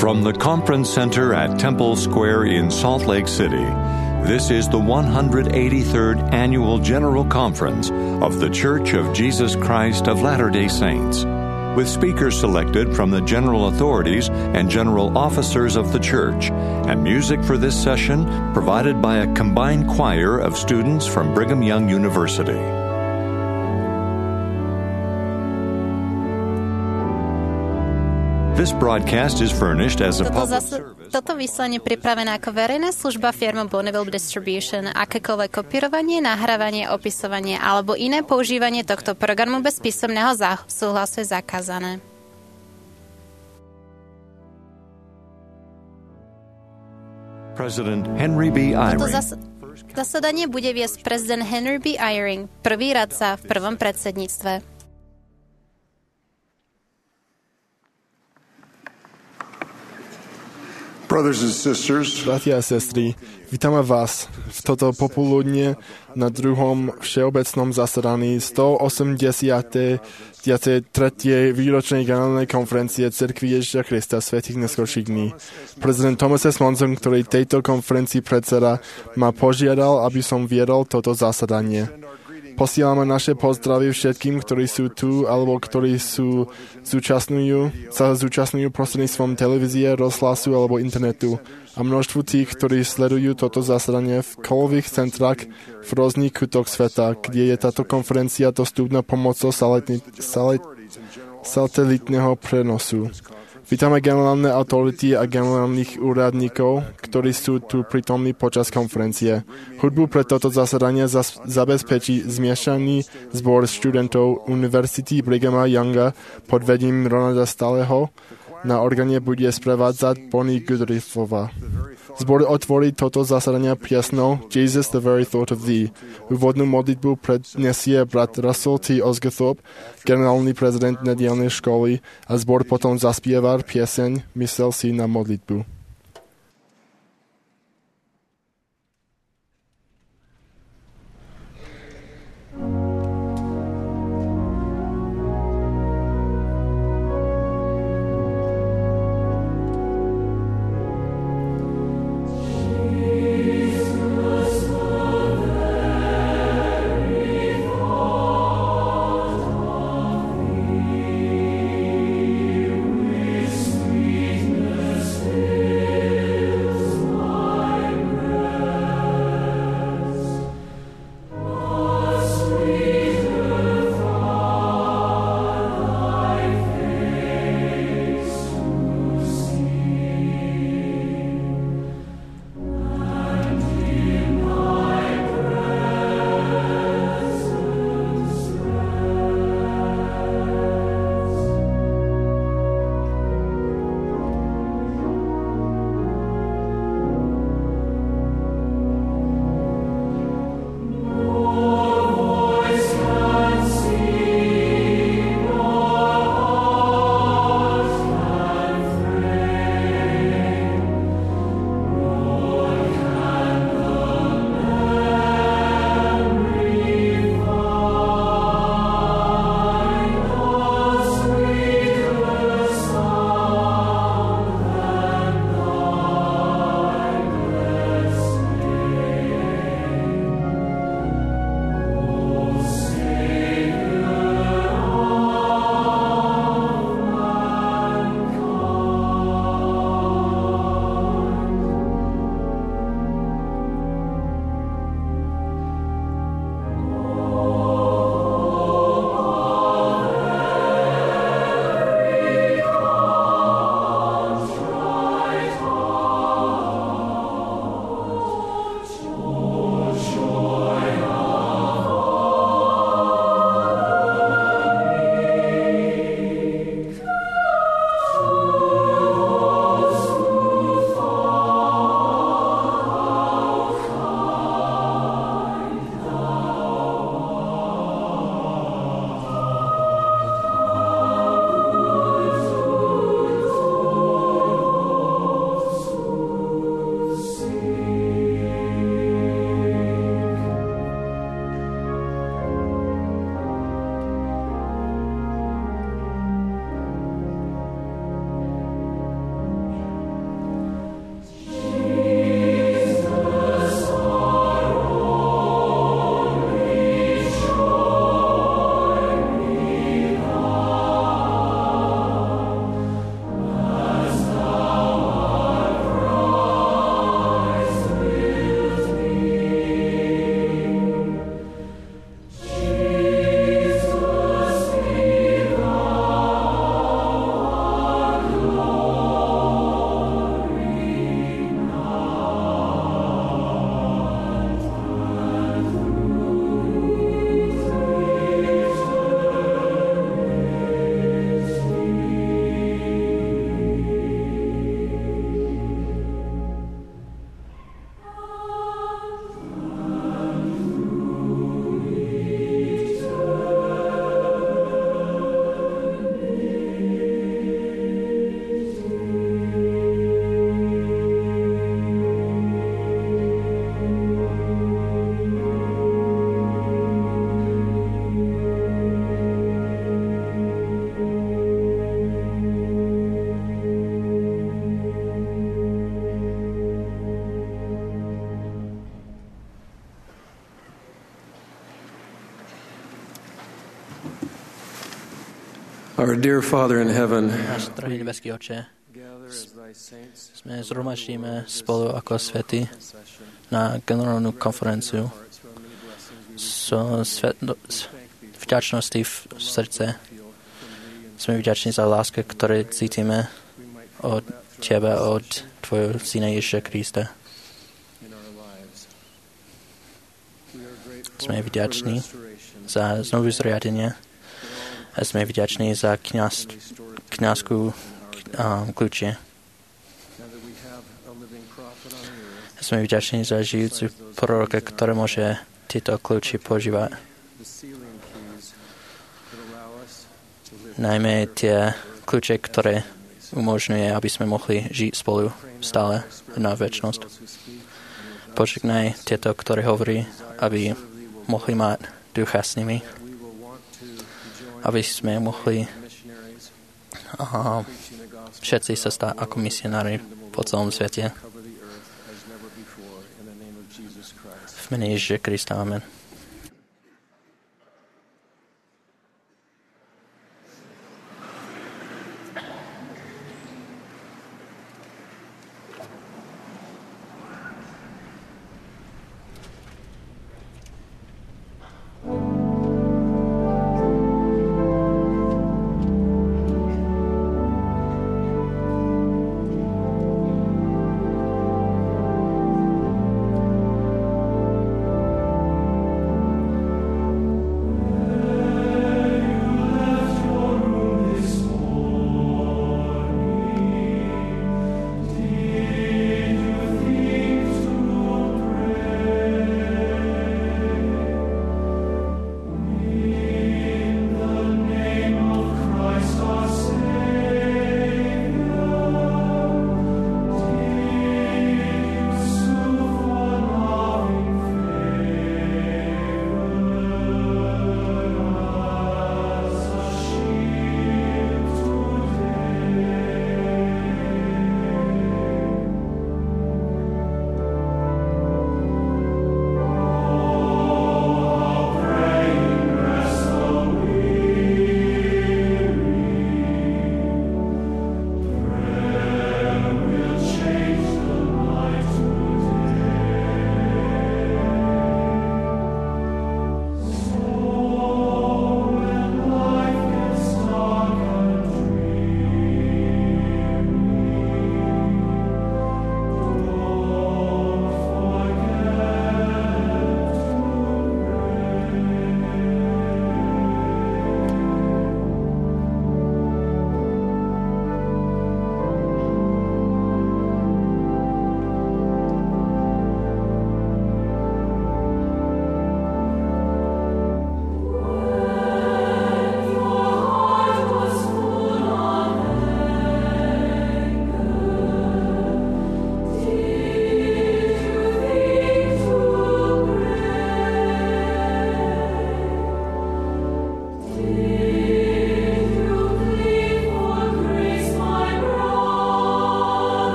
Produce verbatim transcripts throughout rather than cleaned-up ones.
From the Conference Center at Temple Square in Salt Lake City, this is the one hundred eighty-third Annual General Conference of The Church of Jesus Christ of Latter-day Saints, with speakers selected from the general authorities and general officers of the church, and music for this session provided by a combined choir of students from Brigham Young University. This broadcast is furnished as a Toto, public zase, service. toto vysielanie pripravené ako verejná služba firmy Bonneville Distribution. Akékoľvek kopírovanie, nahrávanie, opisovanie alebo iné používanie tohto programu bez písomného súhlasu je zakázané. President Henry B. Toto Eyring. zas- zasadanie bude viesť prezident Henry B. Eyring, prvý radca v prvom predsedníctve. Brothers and sisters, Bratia a sestry, vítame vás v toto popoludne na druhom všeobecnom zasadaní stoosemdesiattri výročnej generálnej konferencie Cirkvi Ježiša Krista svätých neskorších dní. Prezident Thomas S. Monson, ktorý tejto konferencii predseda, ma požiadal, aby som viedol toto zasadanie. Posielame naše pozdravy všetkým, ktorí sú tu alebo ktorí sú zúčastňujú, sa zúčastňujú prostredníctvom televízie, rozhlasu alebo internetu a množstvu tých, ktorí sledujú toto zasadanie v kolových centrách v rôznych kútoch sveta, kde je táto konferencia dostupná pomocou satelitného prenosu. Vítame generálne autority a generálnych úradníkov, ktorí sú tu prítomní počas konferencie. Hudbu pre toto zasadanie zas- zabezpečí zmiešaný zbor študentov Univerzity Brighama Younga pod vedením Ronalda Staleho. Na organe bude sprevádzať Bonnie Goodriffová. Zbor otvorí toto zasadanie piesnou Jesus the very thought of thee. Úvodnú modlitbu prednesie brat Russell T. Osgothorpe, generálny prezident nedielnej školy, a zbor potom zaspieva pieseň Myslel si na modlitbu. Sweetness Our dear Father in heaven, Náš drahý nebeský Oče, sme zhromaždíme spolu ako svety na generálnu konferenciu so svet, no, vďačnosti v srdce. Sme vďační za lásku, ktoré cítime od Teba, od Tvojho Syna Ježiša Krista. Sme vďační za znovu zriadenie a sme vďační za kňaz, kňazskú um, kľúče. Sme vďační za žijúcu proroka, ktorý môže tieto kľúče používať. Najmä tie kľúče, ktoré umožňuje, aby sme mohli žiť spolu stále na večnosť. Požehnaj tieto, ktoré hovorí, aby mohli mať ducha s nimi, aby sme mohli aha, všetci sa stať ako misionári po celom svete. V mene Ježiša Krista. Amen. Thank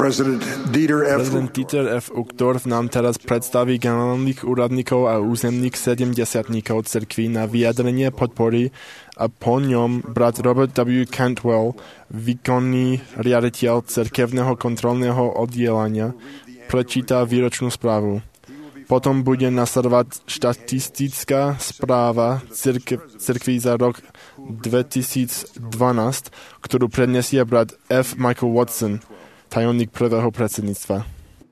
President Dieter F. Prezident Dieter F. Uchtdorf nám teraz predstaví generálnych úradníkov a územných sedemdesiatníkov cirkví na vyjadrenie podpory a po ňom brat Robert W. Cantwell, výkonný riaditeľ cirkevného kontrolného oddelenia, prečíta výročnú správu. Potom bude nasledovať štatistická správa cirkev, cirkví za rok dvetisícdvanásť, ktorú prednesie brat F. Michael Watson, tajomník prvého predsedníctva.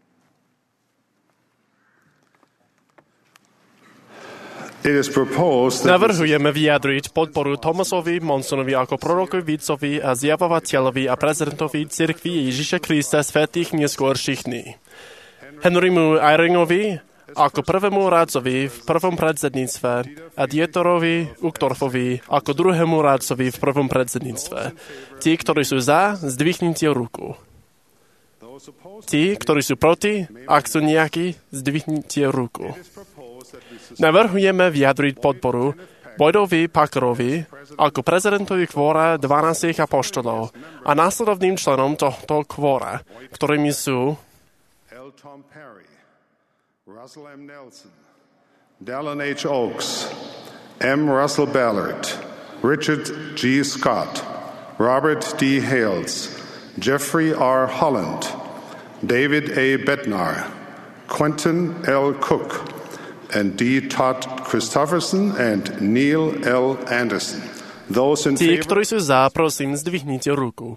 Navrhujeme vyjadriť podporu Thomasovi Monsonovi ako prorokovi, vídcovi a zjavovateľovi a prezidentovi cirkvi Ježiša Krista svätých neskôrších dní. Henrymu Eyringovi ako prvému rádcovi v prvom predsedníctve a Dietorovi Uchtdorfovi ako druhému rádcovi v prvom predsedníctve. Tí, ktorí sú za, zdvihnite ruku. Tí, ktorí sú proti, ak sú nejakí, zdvihnite ruku. Navrhujeme vyjadriť podporu Boydovi Parkerovi ako prezidentovi kvóra dvanástich apoštolov a následovným členom tohto kvóra, ktorými sú L. Tom Perry, Russell M. Nelson, Dallin H. Oaks, M. Russell Ballard, Richard G. Scott, Robert D. Hales, Jeffrey R. Holland, David A. Bednar, Quentin L. Cook, and D. Todd Christofferson and Neil L. Anderson. Those in Tí, favor... ktorí sú za, prosím, zdvihnite ruku.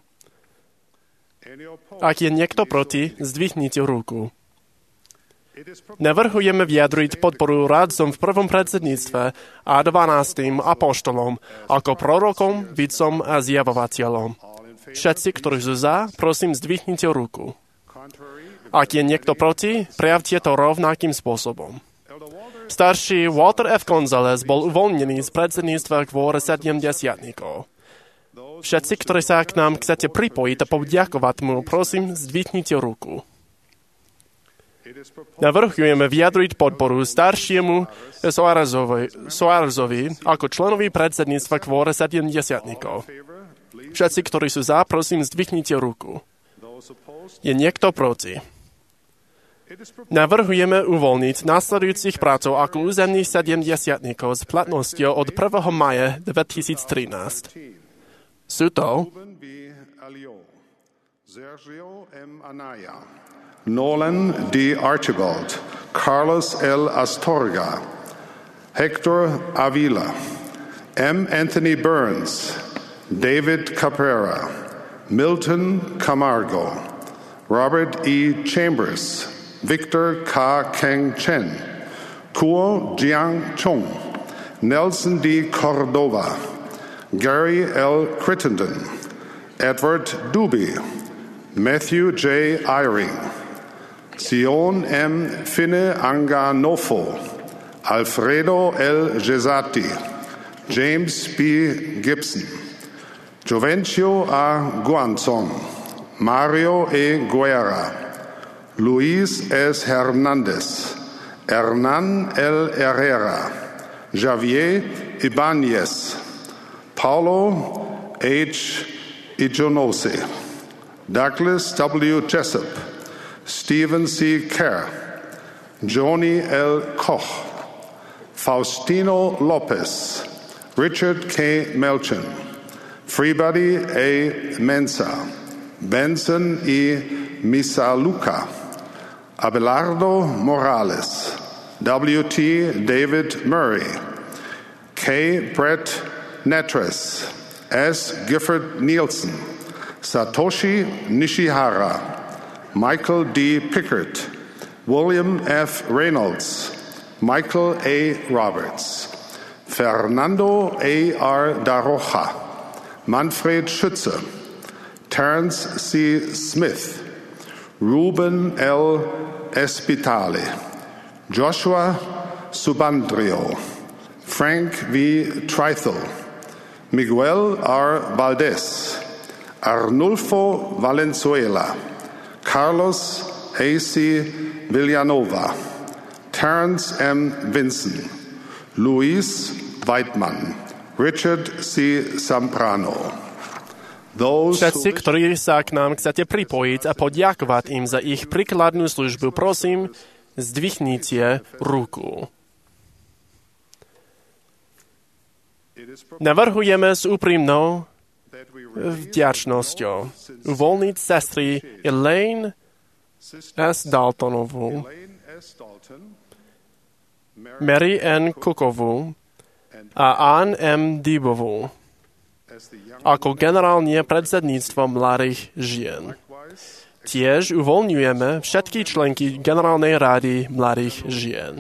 Ak je niekto proti, zdvihnite ruku. Navrhujeme vyjadriť podporu rádcom v prvom predsedníctve a dvanástym apoštolom ako prorokom, vídcom a zjavovateľom. Všetci, ktorí sú za, prosím, zdvihnite ruku. Ak je niekto proti, prejavte to rovnakým spôsobom. Starší Walter F. Gonzalez bol uvoľnený z predsedníctva kvôre sedemdesiatnikov. Všetci, ktorí sa k nám chcete pripojiť a poďakovať mu, prosím, zdvihnite ruku. Navrhujeme vyjadriť podporu staršiemu Soarezovi ako členovi predsedníctva kvôre sedemdesiatnikov. Všetci, ktorí sú za, prosím, zdvihnite ruku. Je niekto proti? Navrhujeme uvoľniť nasledujúcich prácov ako územných sedemdesiatnikov s platnosťou od prvého mája dvetisíctrinásť. Sú to Sergio M. Anaya, Nolan D. Archibald, Carlos L. Astorga, Hector Avila, M. Anthony Burns, David Caprera, Milton Camargo, Robert E. Chambers, Victor K. Keng Chen, Kuo Jiang Chung, Nelson D. Cordova, Gary L. Crittenden, Edward Duby, Matthew J. Eyring, Sion M. Finne Anganofo, Alfredo L. Gesati, James B. Gibson, Jovencio A. Guanzon, Mario E. Guerra, Luis S. Hernandez, Hernan L. Herrera, Javier Ibanez, Paulo H. Ijonose, Douglas W. Jessup, Stephen C. Kerr, Joni L. Koch, Faustino Lopez, Richard K. Melchin, Freebody A. Mensa, Benson E. Misaluka, Abelardo Morales, W T. David Murray, K. Brett Netres, S. Gifford Nielsen, Satoshi Nishihara, Michael D. Pickert, William F. Reynolds, Michael A. Roberts, Fernando A. R. Daroja, Manfred Schütze, Terence C. Smith, Ruben L. Espitale, Joshua Subandrio, Frank V. Trithel, Miguel R. Valdez, Arnulfo Valenzuela, Carlos A C. Villanova, Terence M. Vinson, Luis Weidmann, Richard C. Zambrano. Všetci, ktorí sa k nám chcete pripojiť a poďakovať im za ich príkladnú službu, prosím, zdvihnite ruku. Navrhujeme s úprimnou vďačnosťou uvoľniť sestry Elaine S. Daltonovú, Mary N. Cookovú a Ann M. Dibovú ako generálne predsedníctvo mladých žien. Tiež uvoľňujeme všetky členky Generálnej rady mladých žien.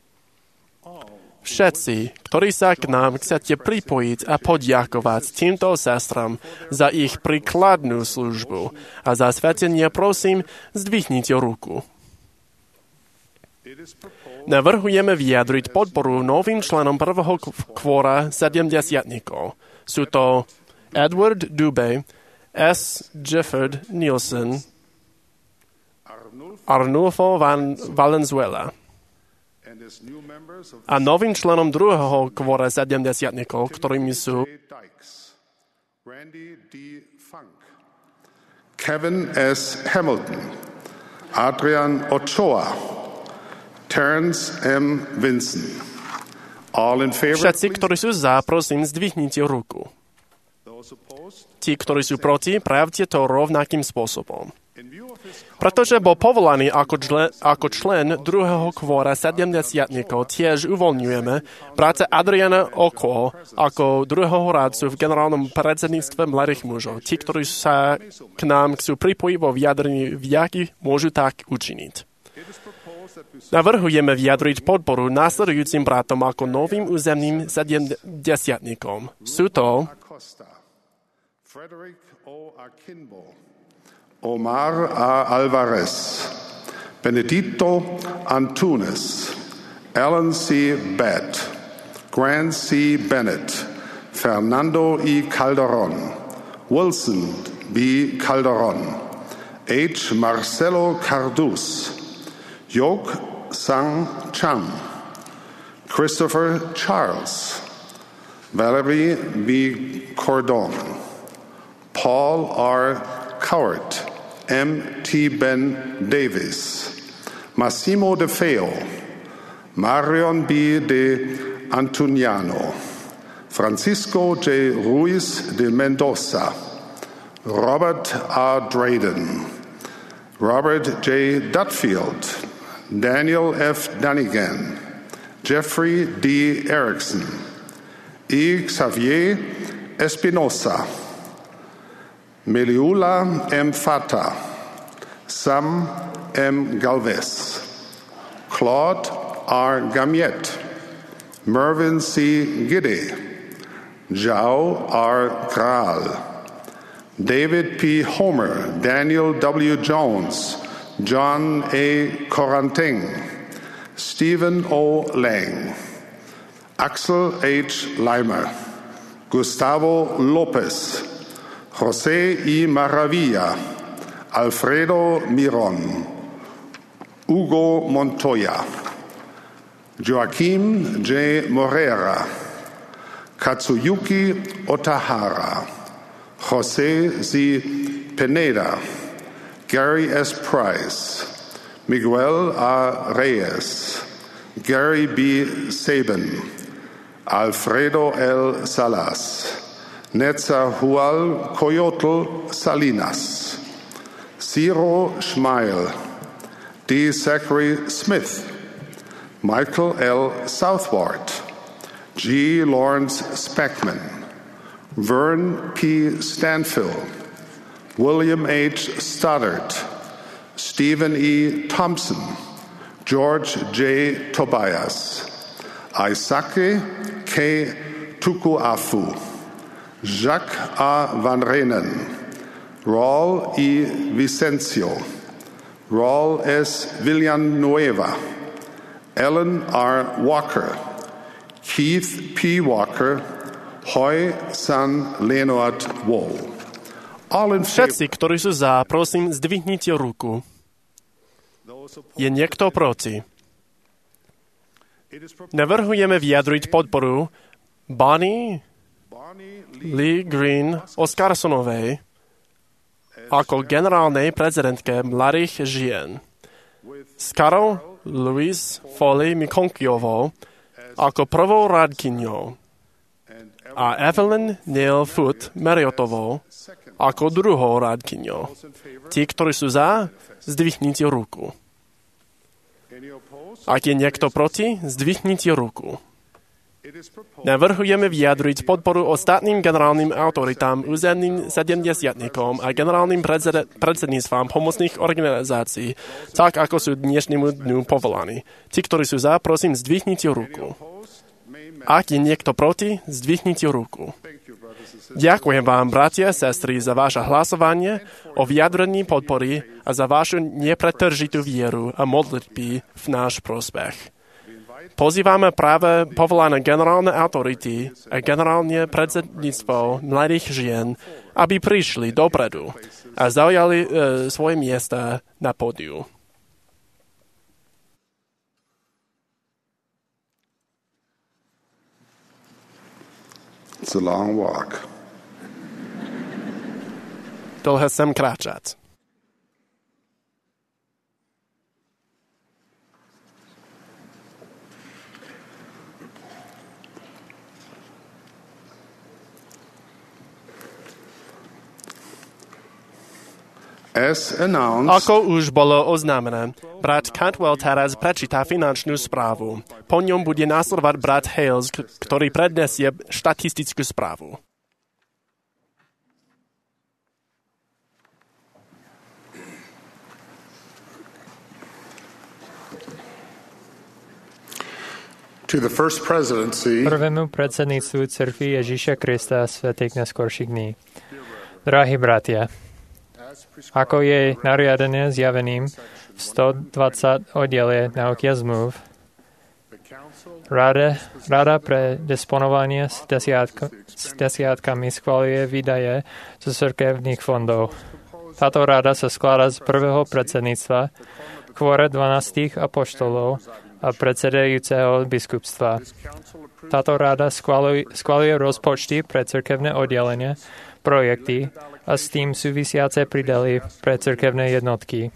Všetci, ktorí sa k nám chcete pripojiť a poďakovať týmto sestram za ich príkladnú službu a za svetenie, prosím, zdvihnite ruku. Navrhujeme vyjadriť podporu novým členom prvého kvóra sedemdesiatnikov. Sú to Edward Dubé, S. Gifford Nielsen, Arnulfo Van Valenzuela. A novým členom druhého kvóra sedemdesiatnikov, ktorými sú Randy D. Funk, Kevin S. Hamilton, Adrian Ochoa, Terence M. Vinson. All in favor, všetci, ktorí sú za, prosím, zdvihnite ruku. Tí, ktorí sú proti, prejavte to rovnakým spôsobom. Pretože bol povolaný ako člen, ako člen druhého kvóra sedemdesiatnikov, tiež uvoľňujeme práce Adriana Oko ako druhého rádcu v generálnom predsedníctve mladých mužov. Tí, ktorí sa k nám chcú pripojiť vo vyjadrení vďaky, môžu tak učiniť. Navrhujeme vyjadriť podporu následujúcim bratom ako novým územným sedemdesiatnikom. Sú to Frederick O. Akinbo, Omar A. Alvarez, Benedito Antunes, Alan C. Batt, Grant C. Bennett, Fernando E. Calderon, Wilson B. Calderon, H. Marcelo Cardus, Yok Sang Cham, Christopher Charles, Valerie B. Cordon, Paul R. Cowart, M. T. Ben Davis, Massimo De Feo, Marion B. De Antuniano, Francisco J. Ruiz de Mendoza, Robert R. Drayden, Robert J. Dutfield, Daniel F. Dunnigan, Jeffrey D. Erickson, E. Xavier Espinosa, Meliula M. Fata, Sam M. Galvez, Claude R. Gamiet, Mervyn C. Gidde, Zhao R. Graal, David P. Homer, Daniel W. Jones, John A. Coranting, Stephen O. Lang, Axel H. Leimer, Gustavo Lopez, José I. Maravilla, Alfredo Miron, Hugo Montoya, Joaquim J. Morera, Katsuyuki Otahara, José Z. Pineda, Gary S. Price, Miguel A. Reyes, Gary B. Sabin, Alfredo L. Salas, Netzahual Coyotl Salinas, Ciro Schmeil, D. Zachary Smith, Michael L. Southward, G. Lawrence Speckman, Vern P. Stanfill, William H. Stoddard, Stephen E. Thompson, George J. Tobias, Isake K. Tukuafu, Jacques A. Van Renen, Raul E. Vicencio, Raul S. Villanueva, Ellen R. Walker, Keith P. Walker, Hoy San Leonard Wall. Všetci, ktorí sú za, prosím, zdvihnite ruku. Je niekto proti? Navrhujeme vyjadriť podporu Bonnie Lee Green Oscarsonovej ako generálnej prezidentke mladých žien, s Carol Louise Foley Mikonkiovou ako prvou radkyňou a Evelyn Neil Foot Marriotovou ako druhou radkyňou. Tí, ktorí sú za, zdvihnite ruku. Ak je niekto proti, zdvihnite ruku. Navrhujeme vyjadriť podporu ostatným generálnym autoritám, územným sedemdesiatnikom a generálnym predsedníctvám pomocných organizácií, tak ako sú dnešnému dňu povolaní. Tí, ktorí sú za, prosím, zdvihnite ruku. Ak je niekto proti, zdvihnite ruku. Ďakujem vám, bratia a sestry, za vaše hlasovanie o vyjadrení podpory a za vašu nepretržitú vieru a modlitby v náš prospech. Pozývame práve povolané generálne autority a generálne predsedníctvo mladých žien, aby prišli dopredu a zaujali e, svoje miesta na pódiu. It's a long walk. Dlhé sem kráčať. Ako už bolo oznámené, brat Cantwell teraz prečíta finančnú správu. Po ňom bude následovať brat Hales, ktorý prednesie štatistickú správu. To the first presidency, prvému predsedníctvu Cirkvi Ježíša Krista svätých neskorších dní. Drahí bratia, ako je nariadené zjaveným v stodvadsať oddiele nauky a zmluv, Rada, Rada pre disponovanie s, desiatko, s desiatkami schvaľuje výdaje zo cirkevných fondov. Táto rada sa skladá z prvého predsedníctva, kvôre dvanástich apoštolov a predsedajúceho biskupstva. Táto rada schvaľuje, schvaľuje rozpočty pre cirkevné oddelenie, projekty a s tým súvisiace prídely pre cirkevné jednotky.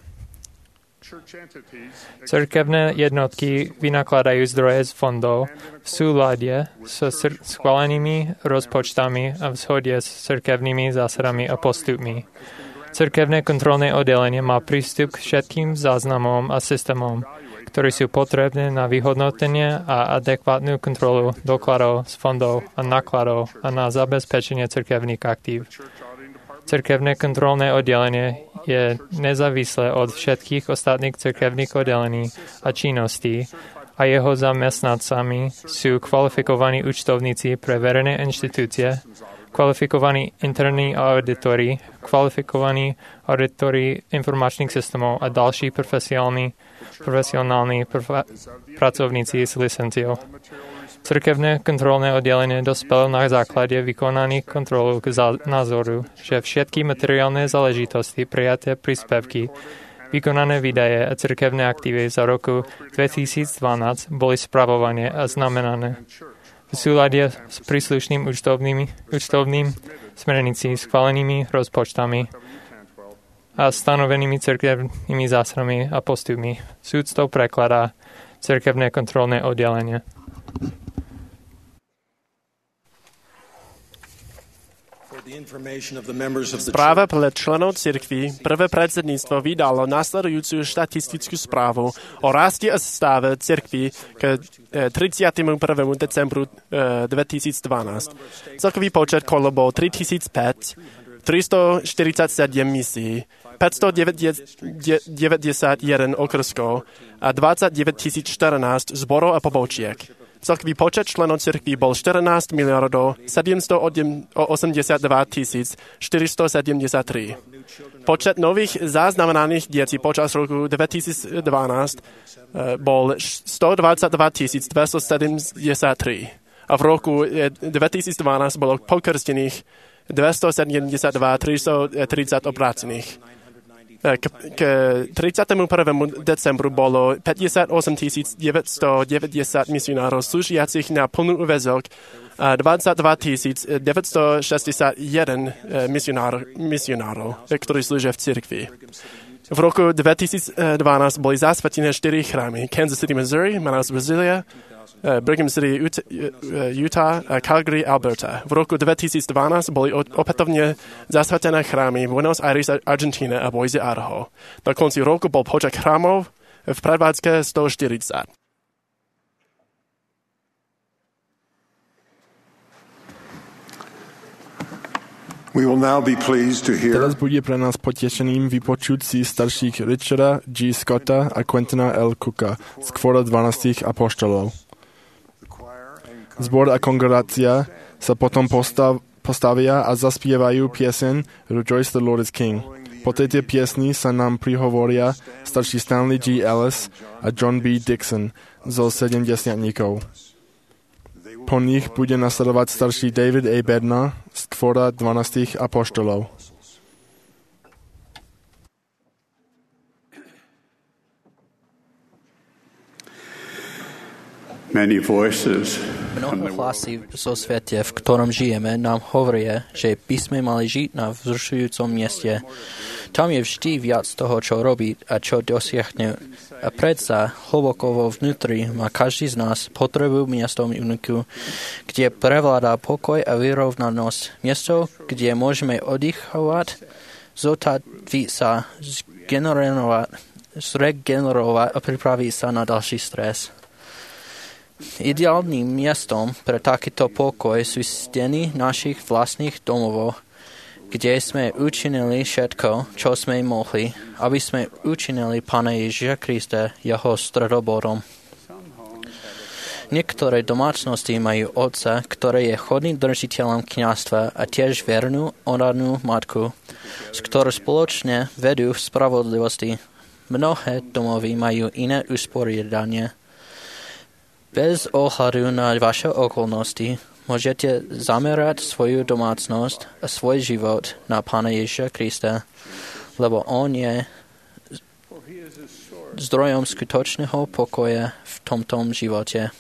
Cirkevné jednotky vynakladajú zdroje z fondov v súlade so schválenými rozpočtami a v zhode s cirkevnými zásadami a postupmi. Cirkevné kontrolné oddelenie má prístup k všetkým záznamom a systémom, ktoré sú potrebné na vyhodnotenie a adekvátnu kontrolu dokladov z fondov a nákladov a na zabezpečenie cirkevných aktív. Cirkevné kontrolné oddelenie je nezávislé od všetkých ostatných cirkevných oddelení a činností a jeho zamestnancami sú kvalifikovaní účtovníci pre verejné inštitúcie, kvalifikovaní interní auditori, kvalifikovaní auditori informačných systémov a ďalší profesionálni, profesionálni prof- pracovníci s licenciou. Cirkevné kontrolné oddelenie dospelo na základe vykonaných kontrol k názoru, že všetky materiálne záležitosti, prijaté príspevky, vykonané výdaje a cirkevné aktívy za roku dvetisícdvanásť boli spravované a znamenané v súlade s príslušným účtovným, účtovným smernicí, schválenými rozpočtami a stanovenými cirkevnými zásadami a postupmi. Súdstvo prekladá cirkevné kontrolné oddelenie. Správa pre členov cirkvi prvé predsedníctvo vydalo nasledujúcu štatistickú správu o raste a stave cirkvi k tridsiatemu prvému decembru dvetisícdvanásť. Celkový počet kôl bol tritisícpäť, tristoštyridsaťsedem misií, päťstodeväťdesiatjeden okrskov a dvadsaťdeväťtisíc štrnásť zborov a pobočiek. Celkový počet členov cirkví bol štrnásť miliónov sedemstoosemdesiatdva tisíc štyristosedemdesiattri. Počet nových zaznamenaných detí počas roku dvetisícdvanásť bol stodvadsaťdva tisíc dvestosedemdesiattri a v roku dvetisícdvanásť bolo pokrstených dvestosedemdesiatdva tisíc tristotridsať obrácených. K, k tridsiatemu prvému decembru bolo päťdesiatosem tisíc deväťstodeväťdesiat misionárov slúžiacich na plnú úväzok dvadsaťdva tisíc deväťstošesťdesiatjeden misionár, misionárov, ktorí slúžia v cirkvi. V roku dvetisícdvanásť boli zasvetené štyri chrámy. Kansas City, Missouri, Manaus, Brazília, Brigham City, Utah a Calgary, Alberta. V roku dvetisícdvanásť boli opätovne zasvetené chrámy v Buenos Aires, Argentína a Boise, Idaho. Na konci roku bol počet chrámov v prevádzke stoštyridsať. We will now be pleased to hear Teraz bude pre nás potešením vypočuť si starších Richarda G. Scotta a Quentina L. Cooka z kvora dvanástich apoštolov. Zbor a kongregácia sa potom postav, postavia a zaspievajú pieseň Rejoice the Lord is King. Po tejto piesni sa nám prihovoria starší Stanley G. Ellis a John B. Dixon zo sedemdesiatnikov. Po nich bude nasledovať starší David A. Bednar z kvora dvanástich apoštolov. many voices. Mnoho hlasy zo svete, v ktorom žijeme, nám hovoria, že by sme mali žiť na vzrušujúcom mieste. Tam je vždy viac toho, čo robiť a čo dosiahnuť. A predsa hlboko vo vnútri má každý z nás potrebu miestom uniku, kde prevládá pokoj a vyrovnanosť. Miesto, kde môžeme oddychovať, zotaviť sa, zgenerovať, zregenerovať a pripraviť sa na ďalší stres. Ideálnym miestom pre takýto pokoj sú steny našich vlastných domovov, kde sme učinili všetko, čo sme mohli, aby sme učinili Pána Ježiša Krista jeho stredobodom. Niektoré domácnosti majú otca, ktorý je chodným držiteľom kňazstva a tiež vernú, oddanú matku, s ktorou spoločne vedú v spravodlivosti. Mnohé domovy majú iné usporiadanie. Bez ohľadu na vaše okolnosti môžete zamerať svoju domácnosť a svoj život na Pána Ježiša Krista, lebo On je zdrojom skutočného pokoja v tomto živote.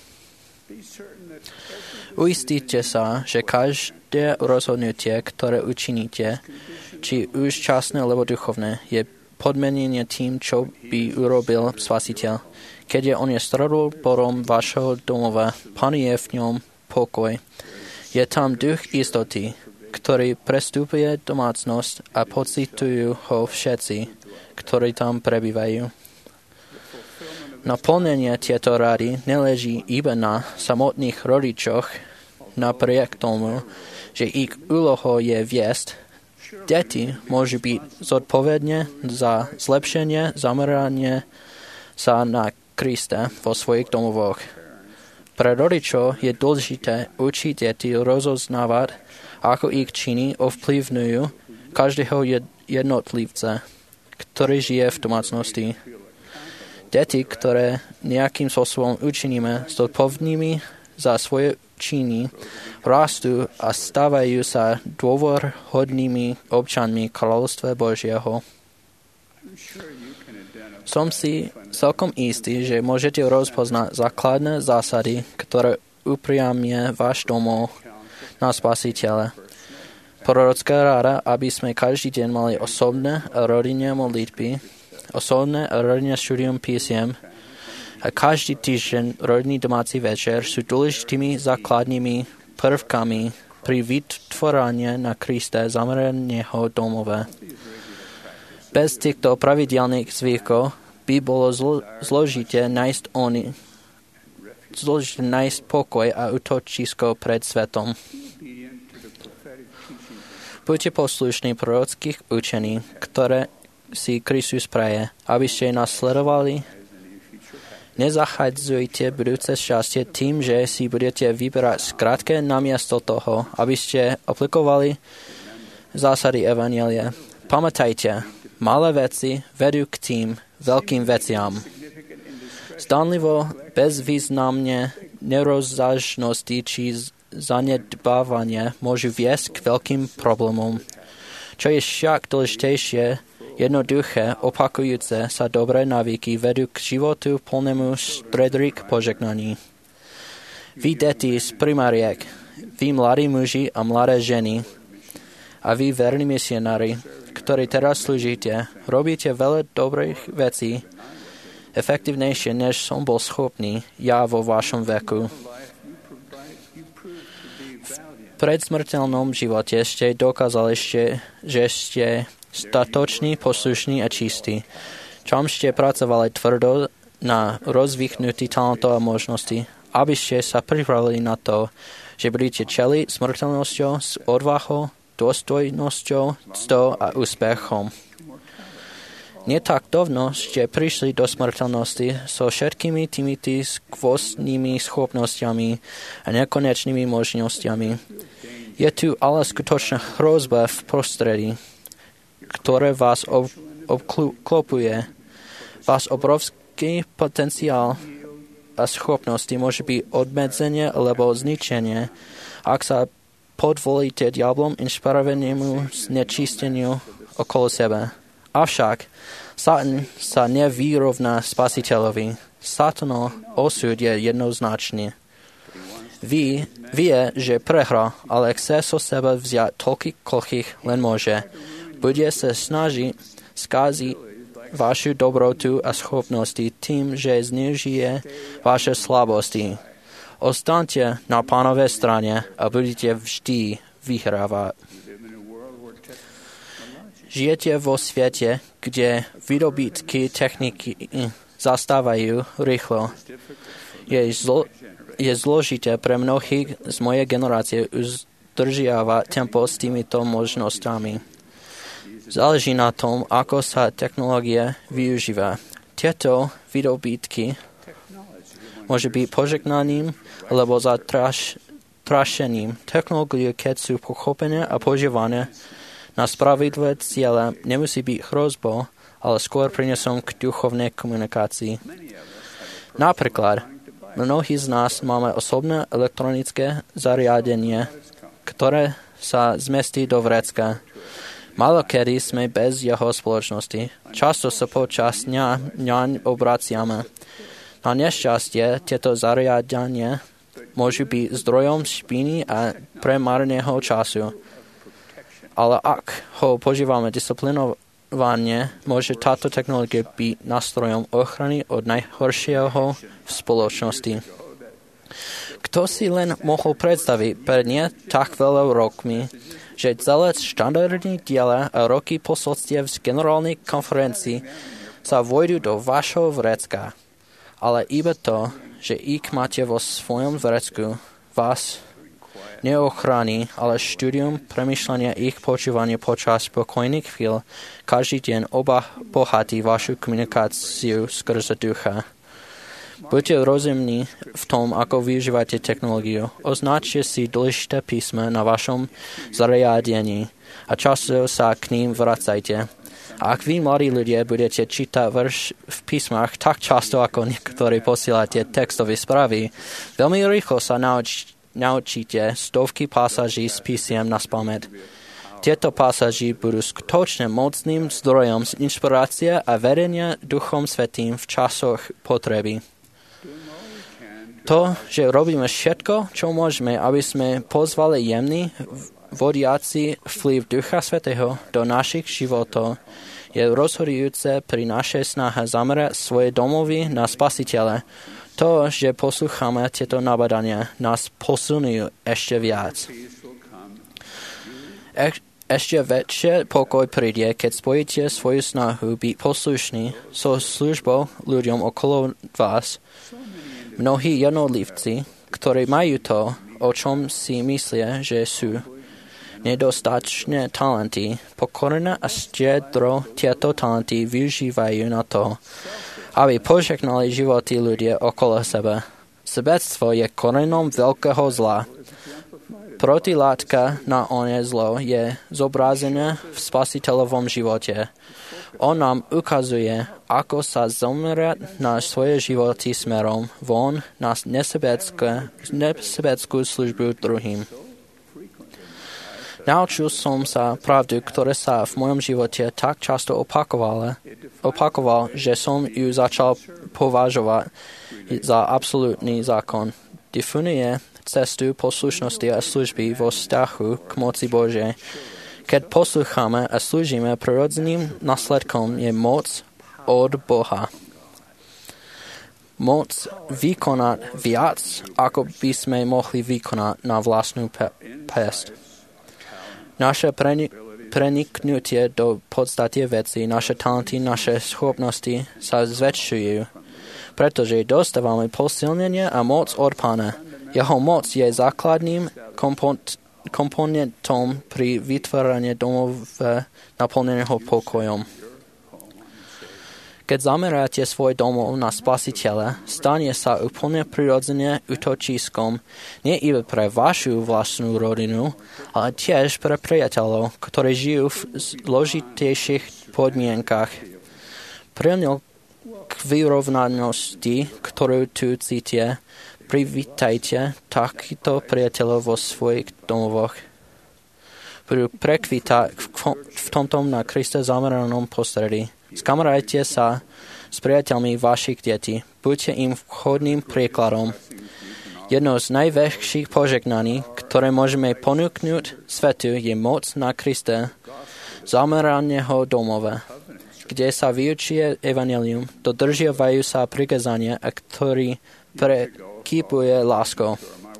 Uistite sa, že každé rozhodnutie, ktoré učiníte, či už časné alebo duchovné, je podmenenie tým, čo by urobil Spasiteľ. Keď je on je stredoborom vašeho domova, Pán je v ňom pokoj. Je tam duch istoty, ktorý prestupuje domácnosť a pocitujú ho všetci, ktorí tam prebývajú. Naplnenie tieto rady neleží iba na samotných rodičoch, napriek tomu, že ich úlohou je viesť. Deti môžu byť zodpovedne za zlepšenie, zameranie sa na Krista vo svojich domovoch. Pre rodičov je dôležité učiť deti rozoznávať, ako ich činy ovplyvňujú každého jednotlivca, ktorý žije v domácnosti. Deti, ktoré nejakým spôsobom učiníme zodpovednými za svoje činy, rastú a stávajú sa dôverhodnými občanmi kráľovstva Božieho. Som si celkom istý, že môžete rozpoznať základné zásady, ktoré upriamia váš domov na Spasiteľa. Prorocká rada, aby sme každý deň mali osobné a rodinné modlitby, osobné a rodinné štúdium písiem a každý týždeň rodinný domáci večer sú dôležitými základnými prvkami pri vytvorení na Krista zameraného domova. Bez týchto pravidelných zvykov by bolo zlo- zložité nájsť oni, zložité nájsť pokoj a útočisko pred svetom. Buďte poslušní prorockých učení, ktoré si Kristus praje, aby ste nasledovali. Nezachádzujte budúce šťastie tým, že si budete vyberať skrátke namiesto toho, aby ste aplikovali zásady evanjelia. Pamätajte, malé veci vedú k tým veľkým veciam. Zdanlivo bezvýznamne nerozvážnosti či zanedbávanie môžu viesť k veľkým problémom. Čo je však dôležitejšie, jednoduché, opakujúce sa dobré návyky vedú k životu plnému štedrých požehnaní. Vy deti z primariek, vy mladí muži a mladé ženy, a vy verní misionári, ktorí teraz slúžite, robíte veľa dobrých vecí, efektívnejšie, než som bol schopný ja vo vašom veku. V predsmrteľnom živote ste dokázali, ste, že ste statoční, poslušní a čistí, čom ste pracovali tvrdo na rozvichnutí talentov a možností, aby ste sa pripravili na to, že budete čeliť smrteľnosťou s odvahou, dôstojnosťou, ctou a úspechom. Nie tak dávno ste prišli do smrteľnosti so všetkými týmito skvostnými schopnosťami a nekonečnými možnosťami. Je tu ale skutočná hrozba v prostredí, ktoré vás ob- obklopuje. Váš obrovský potenciál a schopnosti môže byť obmedzenie alebo zničenie, ak sa podvolíte diablom inšpirovanému znečisteniu okolo seba. Avšak Satan sa nevyrovná spasiteľovi. Satanov osud je jednoznačný. Ví, vie, že prehra, ale chce so seba vziať toľkých, koľkých len môže. Bude sa snažiť skaziť vašu dobrotu a schopnosti tým, že zneužije vaše slabosti. Ostaňte na Pánovej strane a budete vždy vyhrávať. Žijete vo svete, kde výdobytky techniky zastávajú rýchlo. Je, zlo, je zložité pre mnohých z mojej generácie udržiavať tempo s týmito možnosťami. Záleží na tom, ako sa technológia využíva. Tieto výdobytky môže byť požehnaním alebo zatrašením. Technológie, keď sú pochopené a používané na spravedlivé ciele, nemusí byť hrozbou, ale skôr prinesom k duchovnej komunikácii. Napríklad, mnohí z nás máme osobné elektronické zariadenie, ktoré sa zmestí do vrecka. Malokedy sme bez jeho spoločnosti. Často sa počas dňa ňaň obraciame. Na nešťastie tieto zariadenia môžu byť zdrojom špiny a premárneného času. Ale ak ho používame disciplinovane, môže táto technológia byť nástrojom ochrany od najhoršieho v spoločnosti. Kto si len mohol predstaviť pred nie tak veľa rokmi, že celé štandardní diela a roky posolstiev z generálnej konferencii sa vojdu do vašho vrecka. Ale iba to, že ich máte vo svojom vrecku, vás neochrání, ale štúdium premýšľania ich počúvania počas spokojných chvíľ každý deň obohatí vašu komunikáciu skrze ducha. Buďte rozumní v tom, ako využívate technológiu. Označte si dôležité písma na vašom zariadení a často sa k ním vracajte. A ak vy, mladí ľudia, budete čítať verš v písmach tak často, ako niektorí posielate textové správy, veľmi rýchlo sa nauč- naučíte stovky pasáží z písiem na spamäť. Tieto pasáži budú skutočne mocným zdrojom inšpirácie a vedenia Duchom Svätým v časoch potreby. To, že robíme všetko, čo môžeme, aby sme pozvali jemný, vodiaci vplyv Ducha Svätého do našich životov, je rozhodujúce pri našej snahe zamerať svoje domovy na Spasiteľa. To, že poslúchame tieto nabadania, nás posunujú ešte viac. E- ešte väčšie pokoj príde, keď spojíte svoju snahu byť poslušný so službou ľuďom okolo vás. Mnohí jednotlivci, ktorí majú to, o čom si myslia, že sú nedostačné talenty, pokorne a štiedro tieto talenty využívajú na to, aby požehnali životy ľudia okolo seba. Sebectvo je korenom veľkého zla. Protilátka na oné zlo je zobrazené v Spasiteľovom živote. On nám ukazuje, ako sa zamerať na svoje životy smerom von na nesebeckú službu druhým. Naučil som sa pravdu, ktorá sa v mojom živote tak často opakovala, opakoval, že som ju začal považovať za absolútny zákon. definuje cestu poslušnosti a služby vo vzťahu k moci Božej. Keď poslucháme a slúžime, prirodzeným následkom je moc od Boha. Moc vykonať viac, ako by sme mohli vykonať na vlastnú pe- pest. Naše prenik- preniknutie do podstaty veci, naše talenty, naše schopnosti sa zväčšujú, pretože dostávame posilnenie a moc od Pána. Jeho moc je základným kompon- komponentom pri vytváraní domov naplneného pokojom. Keď zameráte svoj domov na Spasiteľa, stane sa úplne prirodzene útočiskom nie iba pre vašu vlastnú rodinu, ale tiež pre priateľov, ktorí žijú v zložitejších podmienkach. Prilnil k vyrovnanosti, ktorú tu cítia, privítajte takýchto priateľov vo svojich domovoch. Budú prekvítať v tomto na Krista zameranom prostredí. Skamarajte sa s priateľmi vašich detí. Buďte im vhodným príkladom. Jednou z najväčších požehnaní, ktoré môžeme ponúknuť svetu, je moc na Krista zameraného domova, kde sa vyučuje evanjelium, dodržiavajú sa prikázania a ktorý prekypuje láskou.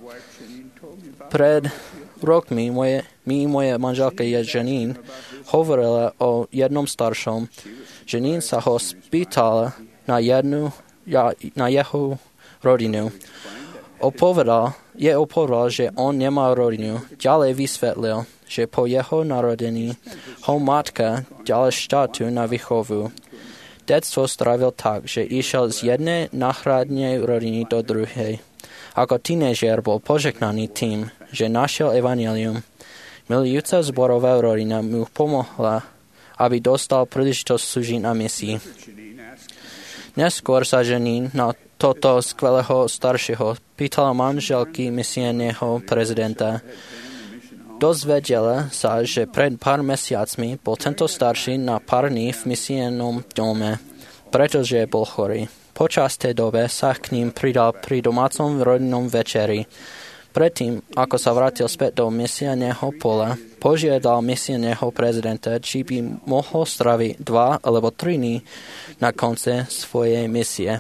Pred rokmi moje, mi moje manželka Janine hovorila o jednom staršom. Janine sa ho spýtala na, jednu, na jeho rodinu. Opovedal, je opovedal, že on nemá rodinu. Ďalej vysvetlil, že po jeho narodení ho matka dala štátu na výchovu. Detstvo strávil tak, že išiel z jednej náhradnej rodiny do druhej. Ako tínežer bol požehnaný tým, že našiel evanjelium. Milujúca zborová rodina mu pomohla, aby dostal príležitosť slúžiť na misii. Neskôr sa Janine na toto skvelého staršieho pýtala manželky misijného prezidenta. Dozvedela sa, že pred pár mesiacmi bol tento starší na pár dní v misijnom dome, pretože bol chorý. Počas tej dobe sa k ním pridal pri domácom rodinnom večeri. Predtým, ako sa vrátil späť do misijného pola, požiadal misijného prezidenta, či by mohol straviť dva alebo tri dní na konci svojej misie.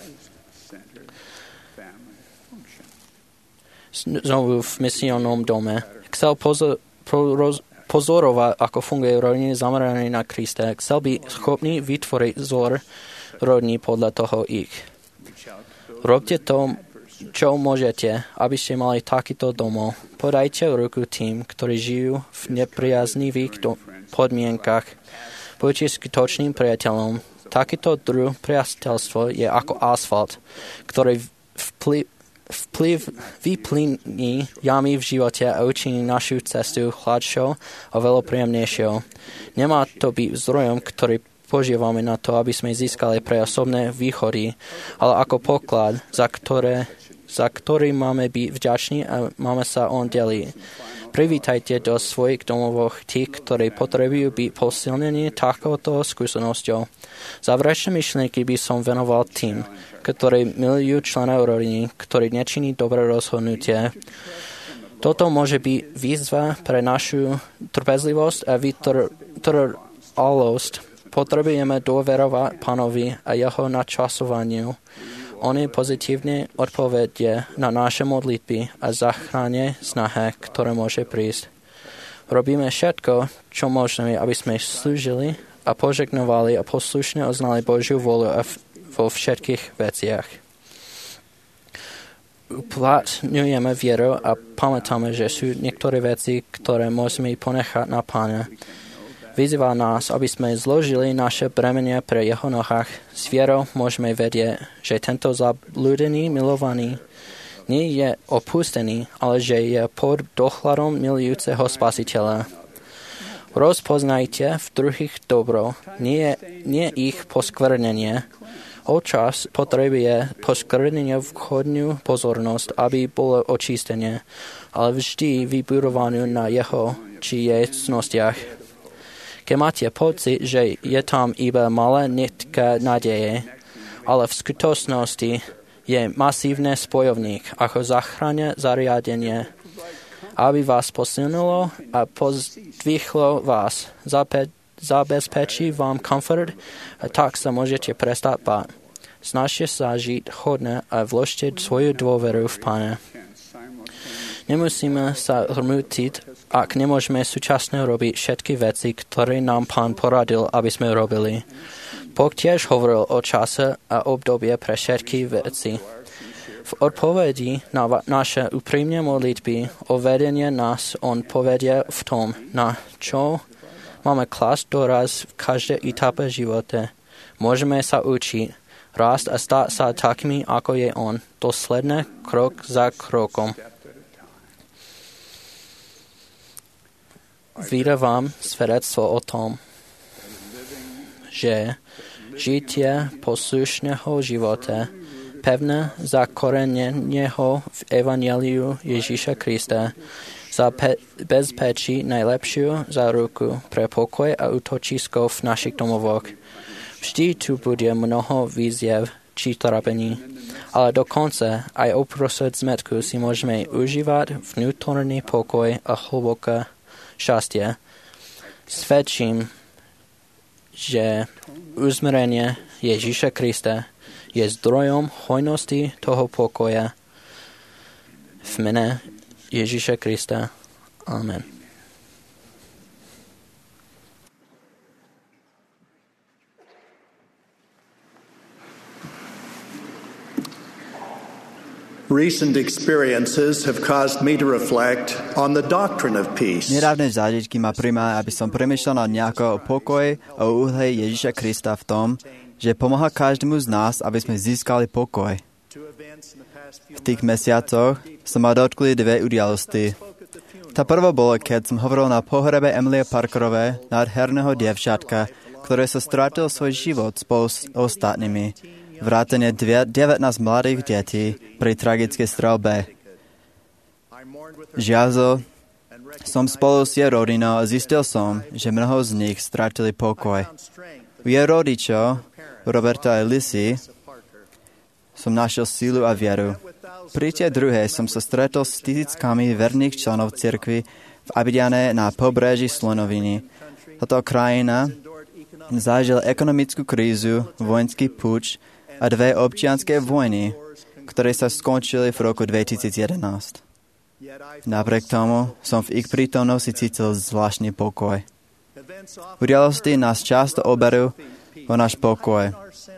Znovu v misijnom dome. Chcel pozor, pro, pozorovať, ako funguje rodiny zamerané na Krista. Chcel by schopný vytvoriť vzor rodiny podľa toho ich. Robte to, čo môžete, aby ste mali takýto domov. Podajte ruku tým, ktorí žijú v nepriaznivých do- podmienkach. Buďte skutočným priateľom. Takýto druh priateľstvo je ako asfalt, ktorý vplyv, vplyv vyplní jamy v živote a učiní našu cestu hladšou a veľa príjemnejšou. Nemá to byť zdrojom, ktorý používame na to, aby sme získali pre osobné výhody, ale ako poklad, za ktoré za ktorý máme byť vďační a máme sa on deliť. Privítajte do svojich domov tých, ktorí potrebujú byť posilnení takouto skúsenosťou. Záverečné myšlienky by som venoval tým, ktorí milujú členov rodiny, ktorí nečiní dobré rozhodnutie. Toto môže byť výzva pre našu trpezlivosť a vytrvalosť. Potrebujeme dôverovať Pánovi a jeho načasovaniu. On je pozitívne odpovedie na naše modlitby a záchranne snahe, ktoré môže prísť. Robíme všetko, čo môžeme, aby sme slúžili a požehnovali a poslušne oznali Božiu vôľu vo všetkých veciach. Uplatňujeme vieru a pamätáme, že sú niektoré veci, ktoré môžeme ponechať na Pána. Vyzýva nás, aby sme zložili naše bremenie pre jeho nohách. S vierou môžeme vedieť, že tento zablúdený milovaný nie je opustený, ale že je pod dohľadom milujúceho Spasiteľa. Rozpoznajte v druhých dobro, nie, nie ich poskvrnenie. Občas potrebuje poskvrnenie vhodnú pozornosť, aby bolo očistenie, ale vždy vybudovanú na jeho či jej cnostiach. Keď máte pocit, že je tam iba malá nitka nádeje, ale v skutočnosti je masívne spojovník ako záchranné zariadenie, aby vás posunulo a pozdvihlo vás, Zape- zabezpečí vám komfort a tak sa môžete prestať báť. Snažte sa žiť hodne a vložte svoju dôveru v Pána. Nemusíme sa hrmútiť, ak nemôžeme súčasne robiť všetky veci, ktoré nám Pán poradil, aby sme robili. Boh tiež hovoril o čase a obdobie pre všetky veci. V odpovedi na va- naše úprimné modlitby o vedenie nás on povedie v tom, na čo máme klásť doraz v každej etape života. Môžeme sa učiť, rásť a stať sa takými, ako je on, dosledne krok za krokom. Vydávam svedectvo o tom, že žitie poslušného života, pevné zakoreneného v evanjeliu Ježíša Krista, zabezpečí najlepšiu záruku pre pokoj a útočisko v našich domovoch. Vždy tu bude mnoho výziev či trápení, ale dokonca aj uprostred zmetku si môžeme užívať vnútorný pokoj a hlboké šťastie. Svedčím, že uzmrenie Ježíša Krista je zdrojom hojnosti toho pokoja. V mene Ježíša Krista. Amen. Recent experiences have caused me to reflect on the doctrine of peace. Nedávne zážitky ma primáli, aby som premýšľal nad nejako o pokoji a o úhle Ježíša Krista v tom, že pomáha každému z nás, aby sme získali pokoj. V tých mesiacoch som ma dotkli dve udalosti. Tá prvá bola, keď som hovoril na pohrebe Emilie Parkerovej, nádherného dievčatka, ktoré sa stratilo svoj život spolu s ostatnými. Vrátane devätnásť mladých detí pri tragickej streľbe. Žiaľ, som spolu s jej rodinou a zistil som, že mnoho z nich stratili pokoj. U jej rodičov, Roberta a Lissy, som našiel sílu a vieru. Pri tej druhej som sa stretol s tisíckami verných členov cirkvi v Abidjane na pobreží Slonoviny. Táto krajina zažila ekonomickú krízu, vojenský puč a dve občianske vojny, ktoré sa skončili v roku dvetisíc jedenásť. Napriek tomu som v ich prítomnosti cítil zvláštny pokoj. Udalosti nás často oberú o náš pokoj.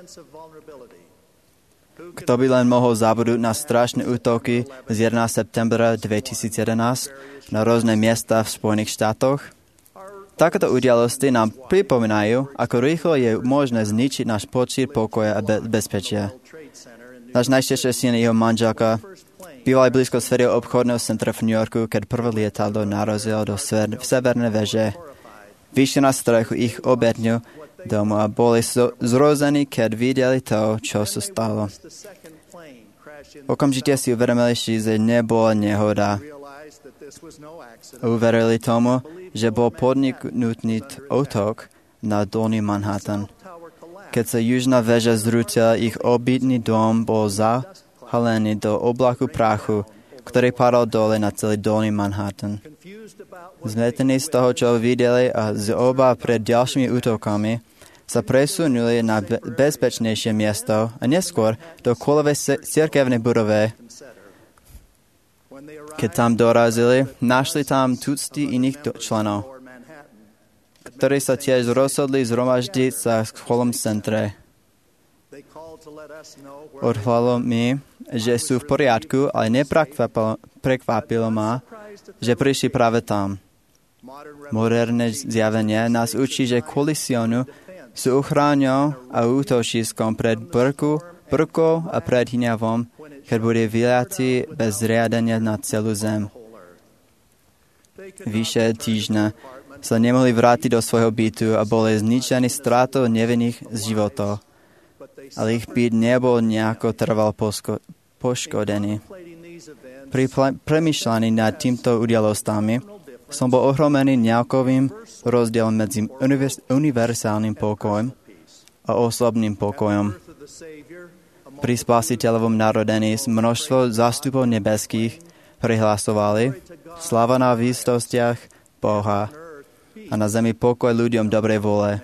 Kto by len mohol zabudnúť na strašné útoky z jedenásteho septembra dvetisíc jedenásť na rôzne miesta v Spojených štátoch? Takéto udalosti nám pripomínajú, ako rýchlo je možné zničiť náš pocit pokoja a be- bezpečia. Náš najšťastnejší syn jeho manželka býval blízko svojho obchodného centra v New Yorku, keď prvé lietadlo narazilo do sever- severnej veže. Vyšli na strechu ich obytňu domu a boli zo- zrození, keď videli to, čo sa stalo. Okamžite si uvedomili, že nebola nehoda. Uverili tomu, že bol podniknutý útok na dolný Manhattan. Keď sa južná väža zrútila, ich obytný dom bol zahalený do oblaku prachu, ktorý padal dole na celý dolný Manhattan. Zmetení z toho, čo videli a z obav pred ďalšími útokami, sa presunuli na be- bezpečnejšie miesto a neskôr do kolovej cirkevnej budove. Keď tam dorazili, našli tam tucty iných členov, ktorí sa tiež rozhodli zhromaždiť sa v školom centre. Odhalilo mi, že sú v poriadku, ale neprekvapilo ma, že prišli práve tam. Moderné zjavenie nás učí, že kvôli Sionu sú ochráňou a útočiskom pred brku, brkou a pred hňavom, keď bude vyliatý bez riadenia na celú zem. Vyše týždňa sa nemohli vrátiť do svojho bytu a boli zničení stratou nevinných životov. Ale ich byt nebol nejako trval posko- poškodený. Pri pl- premýšľaní nad týmto udalostami som bol ohromený nejakovým rozdielom medzi univerzálnym pokojom a osobným pokojom. pri spasiteľovom narodení množstvo zástupov nebeských prihlasovali sláva na výsostiach Boha a na zemi pokoj ľuďom dobrej vôle.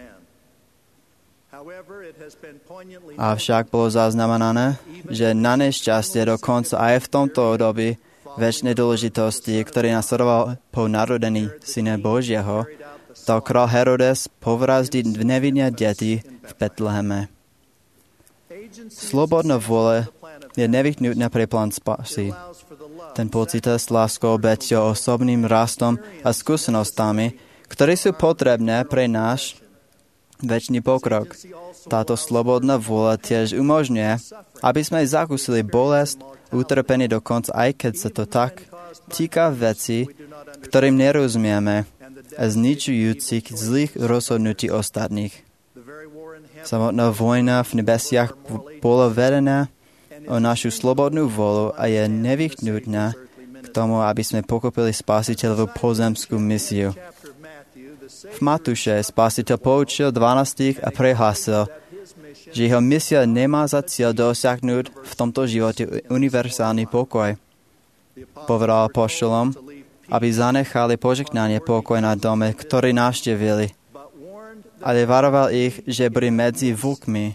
Avšak bolo zaznamenané, že na nešťastie dokonca aj v tomto období väčšnej dôležitosti, ktorý nasledoval po narodení Syna Božieho, dal král Herodes povrazdiť nevinné deti v Betleheme. Slobodná vôľa je nevyhnutná pre plán spásy. Ten pocita s láskou, obeťou, osobným rastom a skúsenostami, ktoré sú potrebné pre náš večný pokrok. Táto slobodná vôľa tiež umožňuje, aby sme zakúsili bolesť, utrpenie dokonca, aj keď sa to tak týka veci, ktorým nerozumieme a zničujúcich zlých rozhodnutí ostatných. Samotná vojna v nebesiach bola vedená o našu slobodnú vôľu a je nevyhnutná k tomu, aby sme pochopili spasiteľovú pozemskú misiu. V Matúše spasiteľ poučil dvanástich a prehlásil, že jeho misia nemá za cieľ dosiahnuť v tomto živote univerzálny pokoj. Povedal apoštolom, aby zanechali požehnanie pokoj na dome, ktorý navštívili, ale varoval ich, že boli medzi vlkmi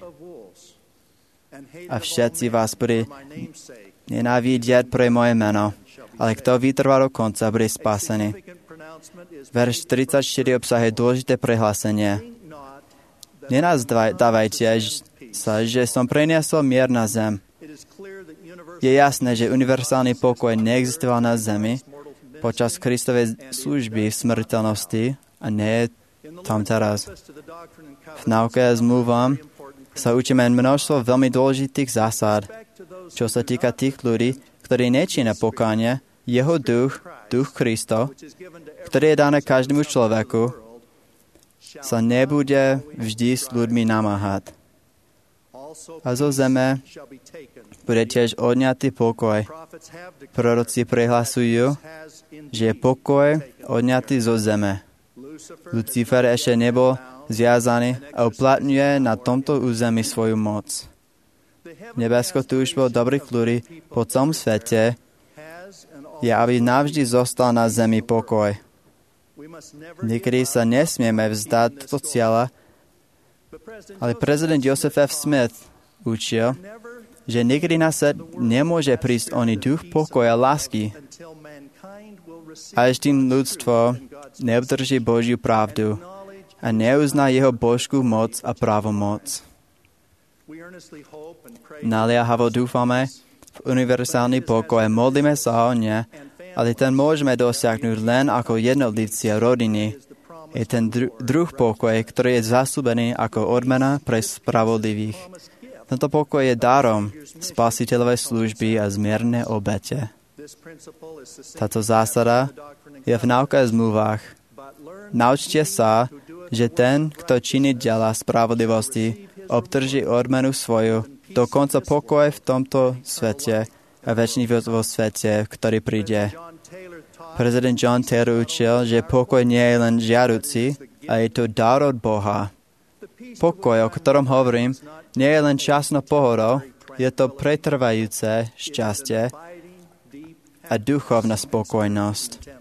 a všetci vás boli nenávidieť pre moje meno, ale kto vytrvá do konca, bude spasený. Verš tridsaťštyri obsahuje dôležité prehlásenie. Nenazdávajte sa, že som preniesol mier na zem. Je jasné, že univerzálny pokoj neexistoval na zemi počas Kristovej služby v smrteľnosti a nie je tam teraz. V nauke a zmluvám sa učíme množstvo veľmi dôležitých zásad, čo sa týka tých ľudí, ktorí nečínia pokánie. Jeho duch, duch Kristov, ktorý je daný každému človeku, sa nebude vždy s ľuďmi namáhať. A zo zeme bude tiež odňatý pokoj. Proroci prehlasujú, že je pokoj odňatý zo zeme. Lucifer ešte nebol zviazaný a uplatňuje na tomto území svoju moc. Nebesko túžbou dobrých ľudí po celom svete je, aby navždy zostal na zemi pokoj. Niekedy sa nesmieme vzdať toto cieľa, ale prezident Joseph F. Smith učil, že nikdy na svet nemôže prísť oný duch pokoja a lásky, až tým ľudstvo neobdrží Božiu pravdu a neuzná jeho božskú moc a právomoc. Naliehavo dúfame v univerzálny pokoj, modlíme sa o ne, ale ten môžeme dosiahnuť len ako jednotlivci a rodiny. Je ten dru- druh pokoj, ktorý je zasľúbený ako odmena pre spravodlivých. Tento pokoj je darom spasiteľovej služby a zmiernej obete. Táto zásada je v nauke a zmluvách. Naučte sa, že ten, kto činí diela spravodlivosti, obdrží odmenu svoju, dokonca pokoj v tomto svete a večný život vo svete, ktorý príde. Prezident John Taylor učil, že pokoj nie je len žiaduci, a je to dar od Boha. Pokoj, o ktorom hovorím, nie je len časnou pohodou, je to pretrvajúce šťastie a duchovná spokojnosť.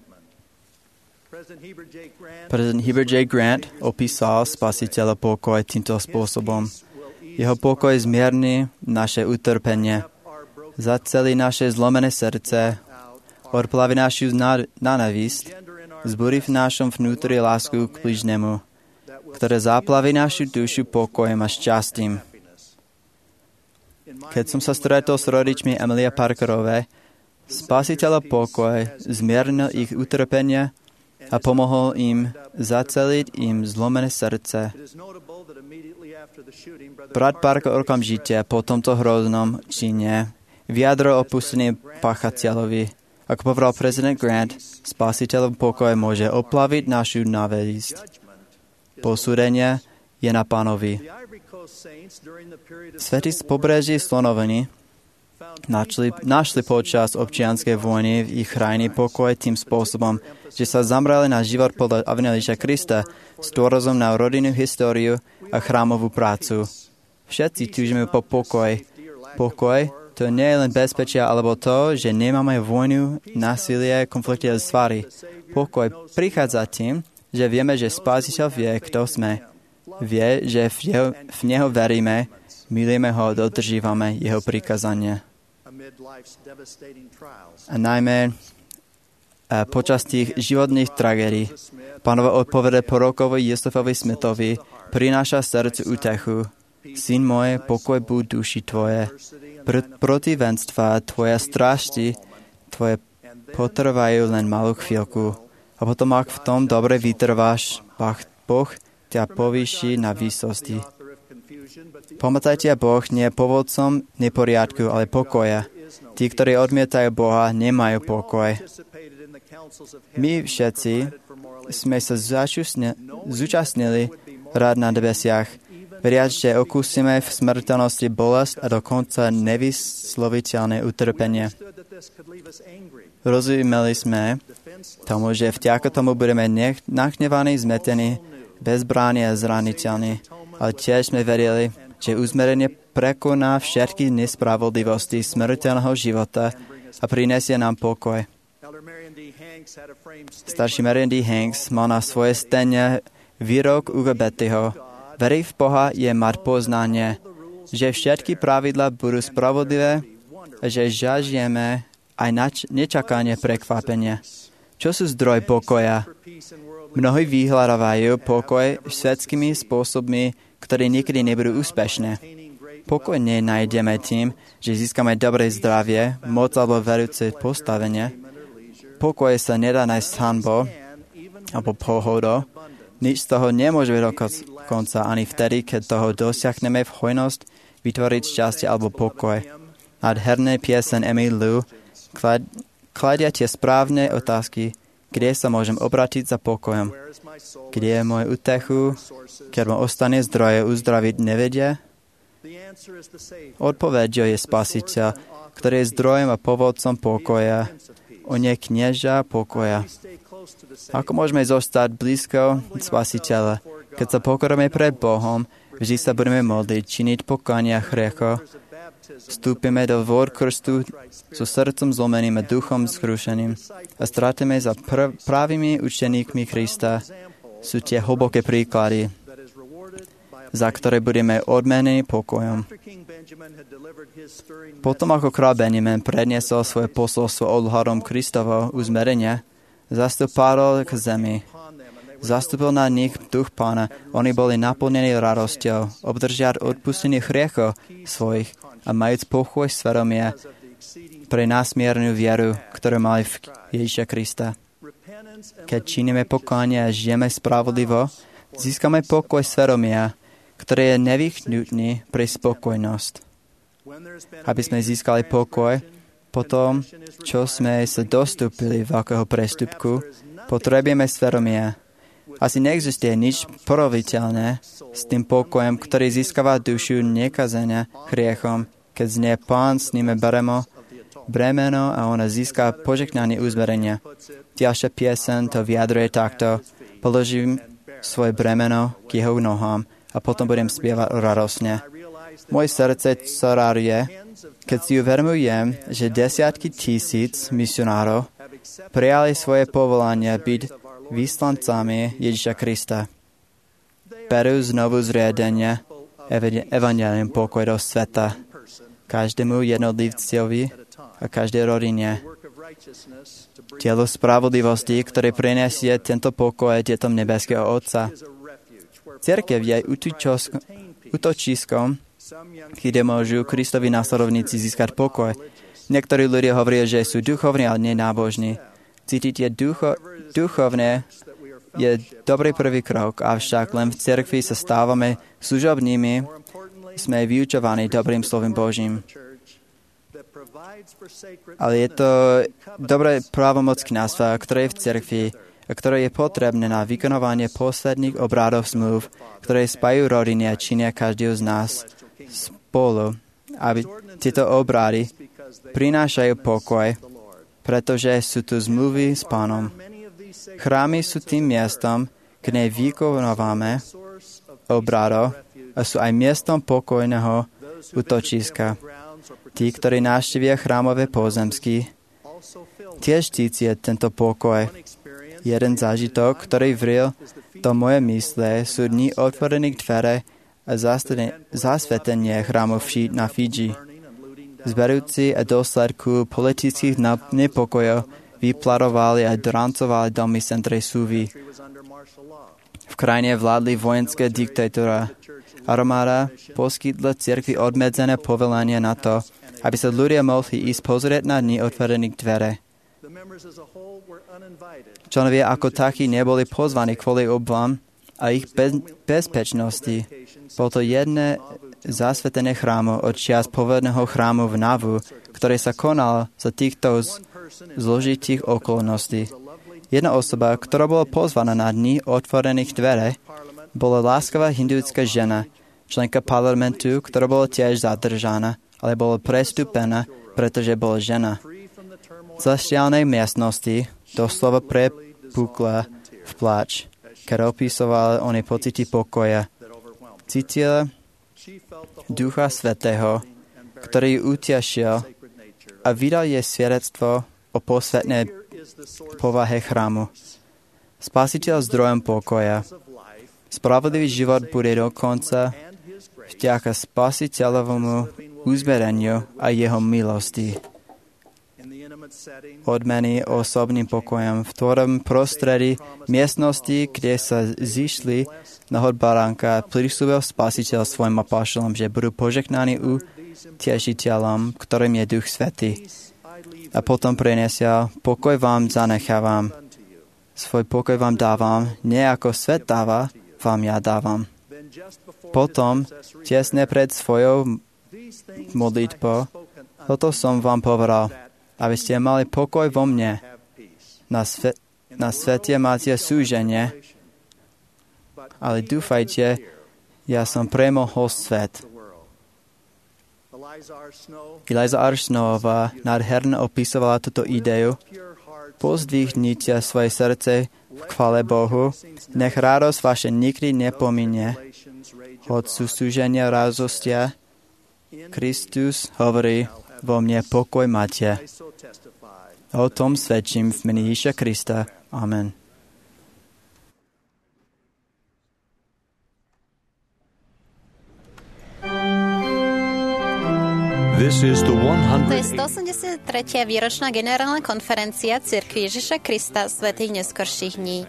Prezident Heber J. Grant opísal spasiteľa pokoj týmto spôsobom. Jeho pokoj zmierni naše utrpenie, zaceli naše zlomené srdce, odplaví našu nenávisť, zbúri v našom vnútri lásku k bližnému, ktoré zaplaví našu dušu pokojom a šťastím. Keď som sa stretol s rodičmi Emilia Parkerové, spasiteľa pokoj zmiernil ich utrpenie a pomohol im zaceliť im zlomené srdce. Brat Parker okamžite po tomto hroznom čine vyjadril opustenie páchateľovi. Ako povedal prezident Grant, spasiteľom pokoj môže oplaviť našu nenávisť. Posúdenie je na Pánovi. Svätí z pobreží Slonoviny našli, našli počas občianskej vojny v ich krajine pokoj tým spôsobom, že sa zamrali na život podľa Evanjelia Krista s dôrazom na rodinnú históriu a chrámovú prácu. Všetci túžime po pokoj, Pokoj to nie je len bezpečia alebo to, že nemáme vojnu, násilie, konflikty a svary. Pokoj prichádza tým, že vieme, že Spasiteľ vie, kto sme. Vie, že v, jeho, v Neho veríme, milujeme Ho a dodržívame Jeho prikázania. A najmä a počas tých životných tragédií Pánova odpovede prorokovi Josefovi Smithovi prináša srdcu útechu. Syn môj, pokoj buď duši tvoje. Pr- protivenstva tvoje strážti, tvoje potrvajú len malú chvíľku. A potom, ak v tom dobre vytrváš, Boh ťa povýši na výsosti. Pamätajte, Boh nie je pôvodcom neporiadku, ale pokoja. Tí, ktorí odmietajú Boha, nemajú pokoj. My všetci sme sa zúčastnili rád na nebesiach, veriac, že okúsime v smrteľnosti bolesť a dokonca nevysloviteľné utrpenie. Rozumeli sme tomu, že vďaka tomu budeme nachnevaní, zmetení, bezbranní a zraniteľní, ale tiež sme verili, že uzmerenie prekoná všetky nespravodlivosti smrteľného života a prinesie nám pokoj. Starší Marian D. Hanks mal na svoje stene výrok Uga Bettyho. Veriť v Boha je mať poznanie, že všetky pravidlá budú spravodlivé a že žijeme aj nač- nečakanie prekvapenia. Čo sú zdroj pokoja? Mnohí vyhľadávajú pokoj svetskými spôsobmi, ktoré nikdy nebudú úspešné. Pokoj nenájdeme tým, že získame dobré zdravie, moc alebo verúce postavenie. Pokoj sa nedá nájsť hanbou alebo pohodou. Nič z toho nemôžeme dokonca ani vtedy, keď toho dosiahneme v hojnosť, vytvoriť šťastie alebo pokoj. Nádherné piesen Emily Lou klad, kladia tie správne otázky, kde sa môžem obrátiť za pokojom. Kde je môj útechu, keď ma ostane zdroje uzdraviť nevedia? Odpoveďou je Spasiteľ, ktorý je zdrojem a povodcom pokoja. On je knieža pokoja. Ako môžeme zostať blízko Spasiteľa? Keď sa pokoráme pred Bohom, vždy sa budeme modliť, činiť pokánia hriechov. Vstúpime do vôd krstu so srdcom zlomeným a duchom skrušeným a strátime za pr- pravými učeníkmi Krista. Sú tie hlboké príklady, za ktoré budeme odmenení pokojom. Potom, ako král Benjamin predniesol svoje posolstvo odhľadom Kristovo uzmerenia, zastúpal k zemi. Zastúpil na nich duch Pána. Oni boli naplnení radosťou, obdržať odpustenie hriechov svojich a majúc pokoj svedomia pre násmiernu vieru, ktorú mali v Ježiša Krista. Keď činíme pokánie a žijeme spravodlivo, získame pokoj svedomia, ktorý je nevyhnutný pre spokojnosť. Aby sme získali pokoj, potom, čo sme sa dostúpili veľkého prestupku, potrebujeme svedomia. Asi neexistuje nič poroviteľné s tým pokojom, ktorý získava dušu nekazenia hriechom, keď znie Pán s nimi beremo bremeno a ona získa požehnanie uzmerenia. Ďalšia piesen to vyjadruje takto. Položím svoje bremeno k jeho nohám a potom budem spievať radosne. Moje srdce sa raduje, keď si uvedomujem, že desiatky tisíc misionárov prijali svoje povolanie byť vyslancami Ježiša Krista. Berú znovu zriadenie evangelium pokoj do sveta každému jednotlivcovi a každej rodine. Dielo spravodlivosti, ktoré prinesie tento pokoj detom nebeského Otca. Cirkev je útočiskom, kde môžu Kristovi následovníci získať pokoj. Niektorí ľudia hovoria, že sú duchovní, ale nenábožní. Cítiť je ducho, duchovné je dobrý prvý krok, avšak len v cirkvi sa stávame služobnými, sme vyučovaní dobrým slovom Božím. Ale je to dobré právomoc kňazstva, ktoré je v cirkvi a ktoré je potrebné na vykonovanie posledných obrádov zmluv, ktoré spájajú rodiny a činia každého z nás spolu, aby tieto obrády prinášajú pokoj, pretože sú tu zmluvy s Pánom. Chrámy sú tým miestom, kde vykonávame obrádov a sú aj miestom pokojného útočiska. Tí, ktorí návštevia chrámové pozemsky, tiež cítia tento pokoj. Jeden zážitok, ktorý vril do moje mysle, sú dni otvorených dvere a zasvetenie chrámov na Fidži. Zberujúci a dôsledku politických nepokojov vyplarovali a drancovali domy centrej Súvy. V krajine vládli vojenské diktatúra. Armáda poskytla cirkvi obmedzené povolenie na to, aby sa ľudia mohli ísť pozrieť na dni otvorených dvere. Členovia ako takí neboli pozvaní kvôli obvám a ich bez, bezpečnosti. Bolo to jedné zasvetené chrámu od čias pôvodného chrámu v Navu, ktoré sa konalo za týchto zložitých okolností. Jedna osoba, ktorá bola pozvaná na dni otvorených dvere, bola láskavá hinduická žena, členka parlamentu, ktorá bola tiež zadržaná, ale bola prestúpená, pretože bola žena. V zaštiaľnej miestnosti doslova prepukla v pláč, keď opisovala oni pocity pokoja. Cítila Ducha Svätého, ktorý ju utiašil a vydal jej svedectvo o posvetnej povahe chrámu. Spasiteľ zdrojom pokoja. Spravodlivý život bude dokonca vďaka spasiteľovému uzbereniu a jeho milosti. Odmeny osobným pokojom v ktorom prostredí miestnosti, kde sa zišli na hod baránka, prisúbil spasiteľ svojim apoštolom, že budú požehnaní u tešiteľom, ktorým je Duch Svätý. A potom prinesiel, pokoj vám zanechávam. Svoj pokoj vám dávam, nie ako svet dáva, vám ja dávam. Potom, tesne pred svojou modlitbou, toto som vám povedal, aby ste mali pokoj vo mne. Na, sve- na svete máte súženie, ale dúfajte, ja som premohol svet. Eliza R. Snowová nádherne opisovala túto ideu. Pozdvihnite svoje srdce v chvále Bohu, nech radosť vaše nikdy nepominie. Od súženia radostia Kristus hovorí, vo mne pokoj máte. O tom svedčím v mene Ježiša Krista. Amen. This is the To je stoosemdesiata tretia výročná generálna konferencia Cirkvi Ježiša Krista svätých neskorších dní.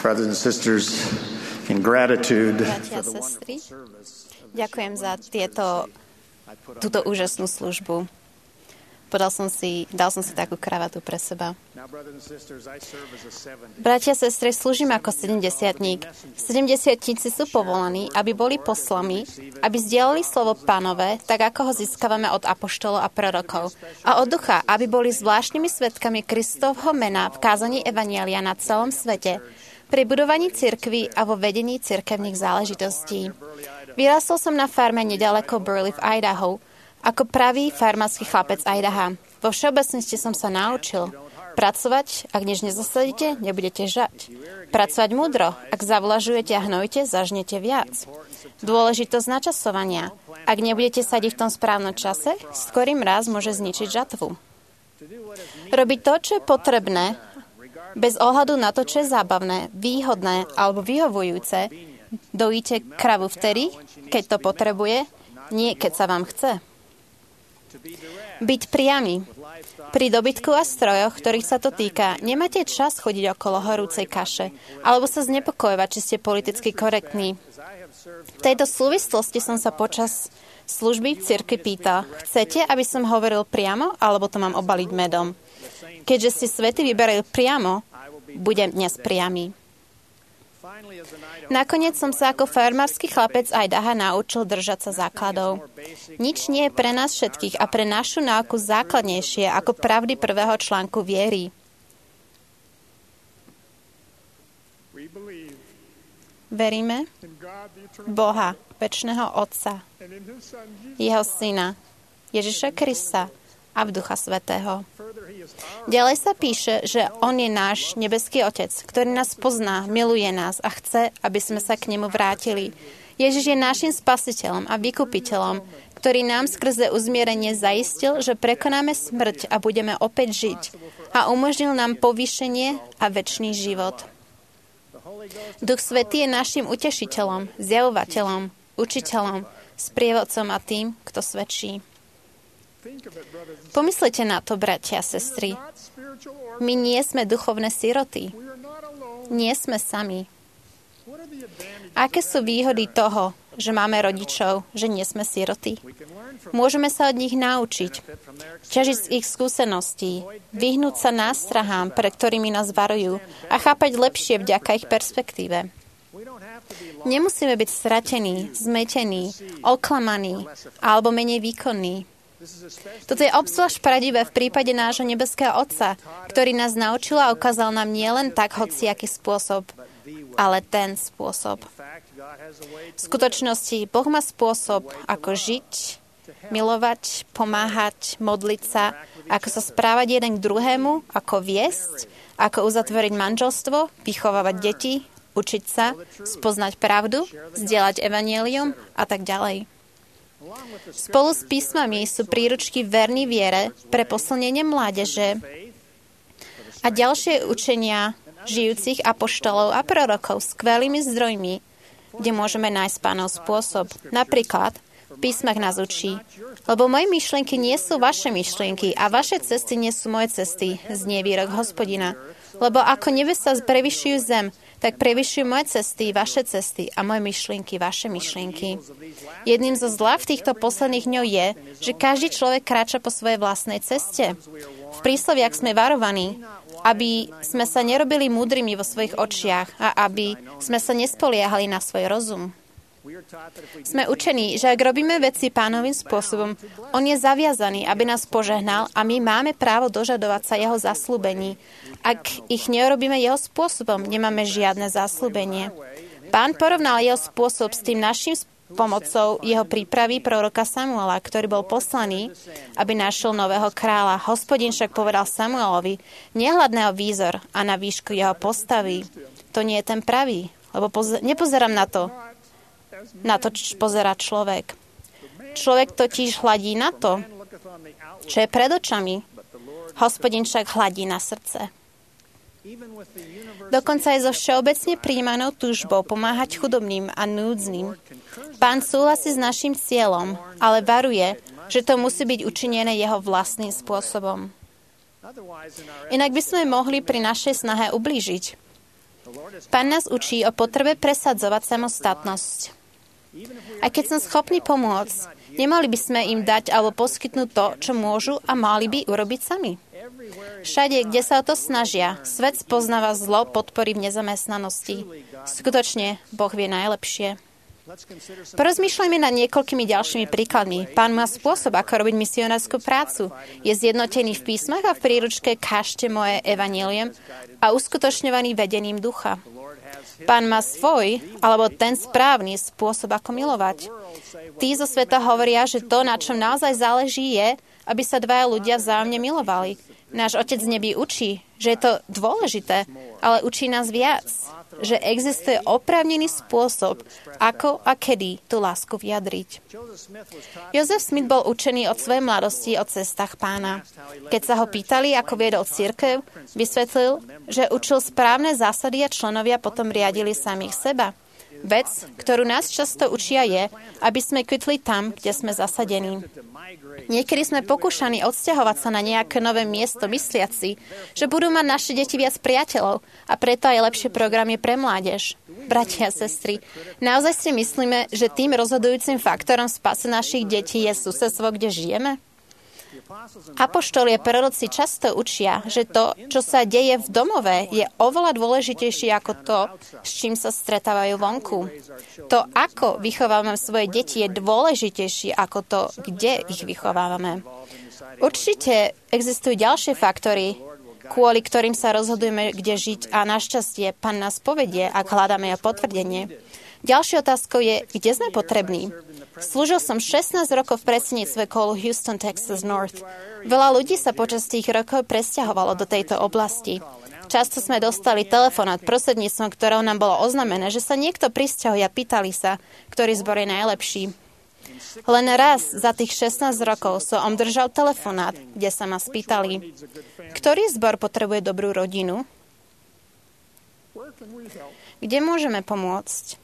brothers and sisters, in gratitude Bratia a sestry, ďakujem za tieto, túto úžasnú službu. Podal som si, dal som si takú kravatu pre seba. Bratia a sestry, slúžim ako sedemdesiatník. Sedemdesiatníci sú povolaní, aby boli poslami, aby zdieľali slovo Pánové, tak ako ho získavame od apoštolov a prorokov. A od ducha, aby boli zvláštnymi svedkami Kristovho mena v kázaní evanjelia na celom svete, pri budovaní cirkvi a vo vedení cirkevných záležitostí. Vyrastol som na farme nedaleko Burley v Idaho, ako pravý farmársky chlapec Idaha. Vo všeobecnosti som sa naučil pracovať, ak nič nezasadíte, nebudete žať. Pracovať múdro, ak zavlažujete a hnojte, zažnete viac. Dôležitosť načasovania. Ak nebudete sadiť v tom správnom čase, skorý mráz môže zničiť žatvu. Robiť to, čo je potrebné, bez ohľadu na to, čo je zábavné, výhodné alebo vyhovujúce, dojíte kravu vtedy, keď to potrebuje, nie keď sa vám chce. Byť priamy. Pri dobytku a strojoch, ktorých sa to týka, nemáte čas chodiť okolo horúcej kaše alebo sa znepokojovať, či ste politicky korektní. V tejto súvislosti som sa počas služby v cirkvi pýtal, chcete, aby som hovoril priamo, alebo to mám obaliť medom? Keďže si svety vyberajú priamo, budem dnes priamy. Nakoniec som sa ako farmársky chlapec Idaha naučil držať sa základov. Nič nie je pre nás všetkých a pre našu náuku základnejšie ako pravdy prvého článku viery. Veríme v Boha, večného Otca, Jeho Syna, Ježiša Krista a v Ducha Svätého. Ďalej sa píše, že On je náš nebeský Otec, ktorý nás pozná, miluje nás a chce, aby sme sa k Nemu vrátili. Ježiš je našim spasiteľom a vykupiteľom, ktorý nám skrze uzmierenie zaistil, že prekonáme smrť a budeme opäť žiť a umožnil nám povýšenie a večný život. Duch Svätý je našim utešiteľom, zjavovateľom, učiteľom, sprievodcom a tým, kto svedčí. Pomyslite na to, bratia a sestry. My nie sme duchovné siroty. Nie sme sami. Aké sú výhody toho, že máme rodičov, že nie sme siroty? Môžeme sa od nich naučiť, ťažiť z ich skúseností, vyhnúť sa nástrahám, pre ktorými nás varujú a chápať lepšie vďaka ich perspektíve. Nemusíme byť stratení, zmetení, oklamaní alebo menej výkonní. Toto je obzvlášť pravdivé v prípade nášho nebeského Otca, ktorý nás naučil a ukázal nám nielen tak hociaký spôsob, ale ten spôsob. V skutočnosti Boh má spôsob, ako žiť, milovať, pomáhať, modliť sa, ako sa správať jeden k druhému, ako viesť, ako uzatvoriť manželstvo, vychovávať deti, učiť sa, spoznať pravdu, zdieľať evanjelium a tak ďalej. Spolu s písmami sú príručky Verný viere pre posilnenie mládeže a ďalšie učenia žijúcich apoštolov a prorokov skvelými zdrojmi, kde môžeme nájsť Pánov spôsob. Napríklad v písmach nás učí, lebo moje myšlienky nie sú vaše myšlienky a vaše cesty nie sú moje cesty, znie výrok Hospodina. Lebo ako nebesa prevyšujú zem, tak prevyšujú moje cesty, vaše cesty a moje myšlienky, vaše myšlienky. Jedným zo zla v týchto posledných dňoch je, že každý človek kráča po svojej vlastnej ceste. V prísloviach sme varovaní, aby sme sa nerobili múdrymi vo svojich očiach a aby sme sa nespoliehali na svoj rozum. Sme učení, že ak robíme veci Pánovým spôsobom, On je zaviazaný, aby nás požehnal a my máme právo dožadovať sa Jeho zasľúbení. Ak ich nerobíme Jeho spôsobom, nemáme žiadne zasľúbenie. Pán porovnal Jeho spôsob s tým našim pomocou jeho prípravy proroka Samuela, ktorý bol poslaný, aby našiel nového kráľa. Hospodin však povedal Samuelovi, nehľad na jeho výzor a na výšku jeho postavy. To nie je ten pravý, lebo pozer- nepozerám na to, na to, čo pozerá človek. Človek totiž hladí na to, čo je pred očami. Hospodin však hladí na srdce. Dokonca aj so všeobecne prijímanou túžbou pomáhať chudobným a núdznym. Pán súhlasí s našim cieľom, ale varuje, že to musí byť učinené jeho vlastným spôsobom. Inak by sme mohli pri našej snahe ublížiť. Pán nás učí o potrebe presadzovať samostatnosť. A keď som schopný pomôcť, nemali by sme im dať alebo poskytnúť to, čo môžu a mali by urobiť sami. Všade, kde sa o to snažia, svet spoznáva zlo podpory v nezamestnanosti. Skutočne, Boh vie najlepšie. Porozmýšľajme nad niekoľkými ďalšími príkladmi. Pán má spôsob, ako robiť misionárskú prácu. Je zjednotený v písmach a v príručke Kážte moje evanjelium a uskutočňovaný vedením ducha. Pán má svoj, alebo ten správny spôsob, ako milovať. Tí zo sveta hovoria, že to, na čom naozaj záleží, je, aby sa dvaja ľudia vzájomne milovali. Náš Otec z nebí učí, že je to dôležité, ale učí nás viac, že existuje oprávnený spôsob, ako a kedy tú lásku vyjadriť. Jozef Smith bol učený od svojej mladosti o cestách Pána. Keď sa ho pýtali, ako viedol cirkev, vysvetlil, že učil správne zásady a členovia potom riadili samých seba. Vec, ktorú nás často učia, je, aby sme kvitli tam, kde sme zasadení. Niekedy sme pokúšaní odsťahovať sa na nejaké nové miesto, mysliaci, že budú mať naše deti viac priateľov a preto aj lepšie programy pre mládež. Bratia a sestry, naozaj si myslíme, že tým rozhodujúcim faktorom spásy našich detí je susedstvo, kde žijeme? Apoštoli a proroci často učia, že to, čo sa deje v domove, je oveľa dôležitejšie ako to, s čím sa stretávajú vonku. To, ako vychovávame svoje deti, je dôležitejšie ako to, kde ich vychovávame. Určite existujú ďalšie faktory, kvôli ktorým sa rozhodujeme, kde žiť a našťastie Pán nás povedie, ak hľadáme jeho potvrdenie. Ďalšou otázkou je, kde sme potrební. Slúžil som šestnásť rokov v predsedníctve kolu Houston, Texas North. Veľa ľudí sa počas tých rokov presťahovalo do tejto oblasti. Často sme dostali telefonát prostredníctvom, ktorého nám bolo oznamené, že sa niekto prisťahuje a pýtali sa, ktorý zbor je najlepší. Len raz za tých šestnásť rokov som obdržal telefonát, kde sa ma spýtali, ktorý zbor potrebuje dobrú rodinu? Kde môžeme pomôcť?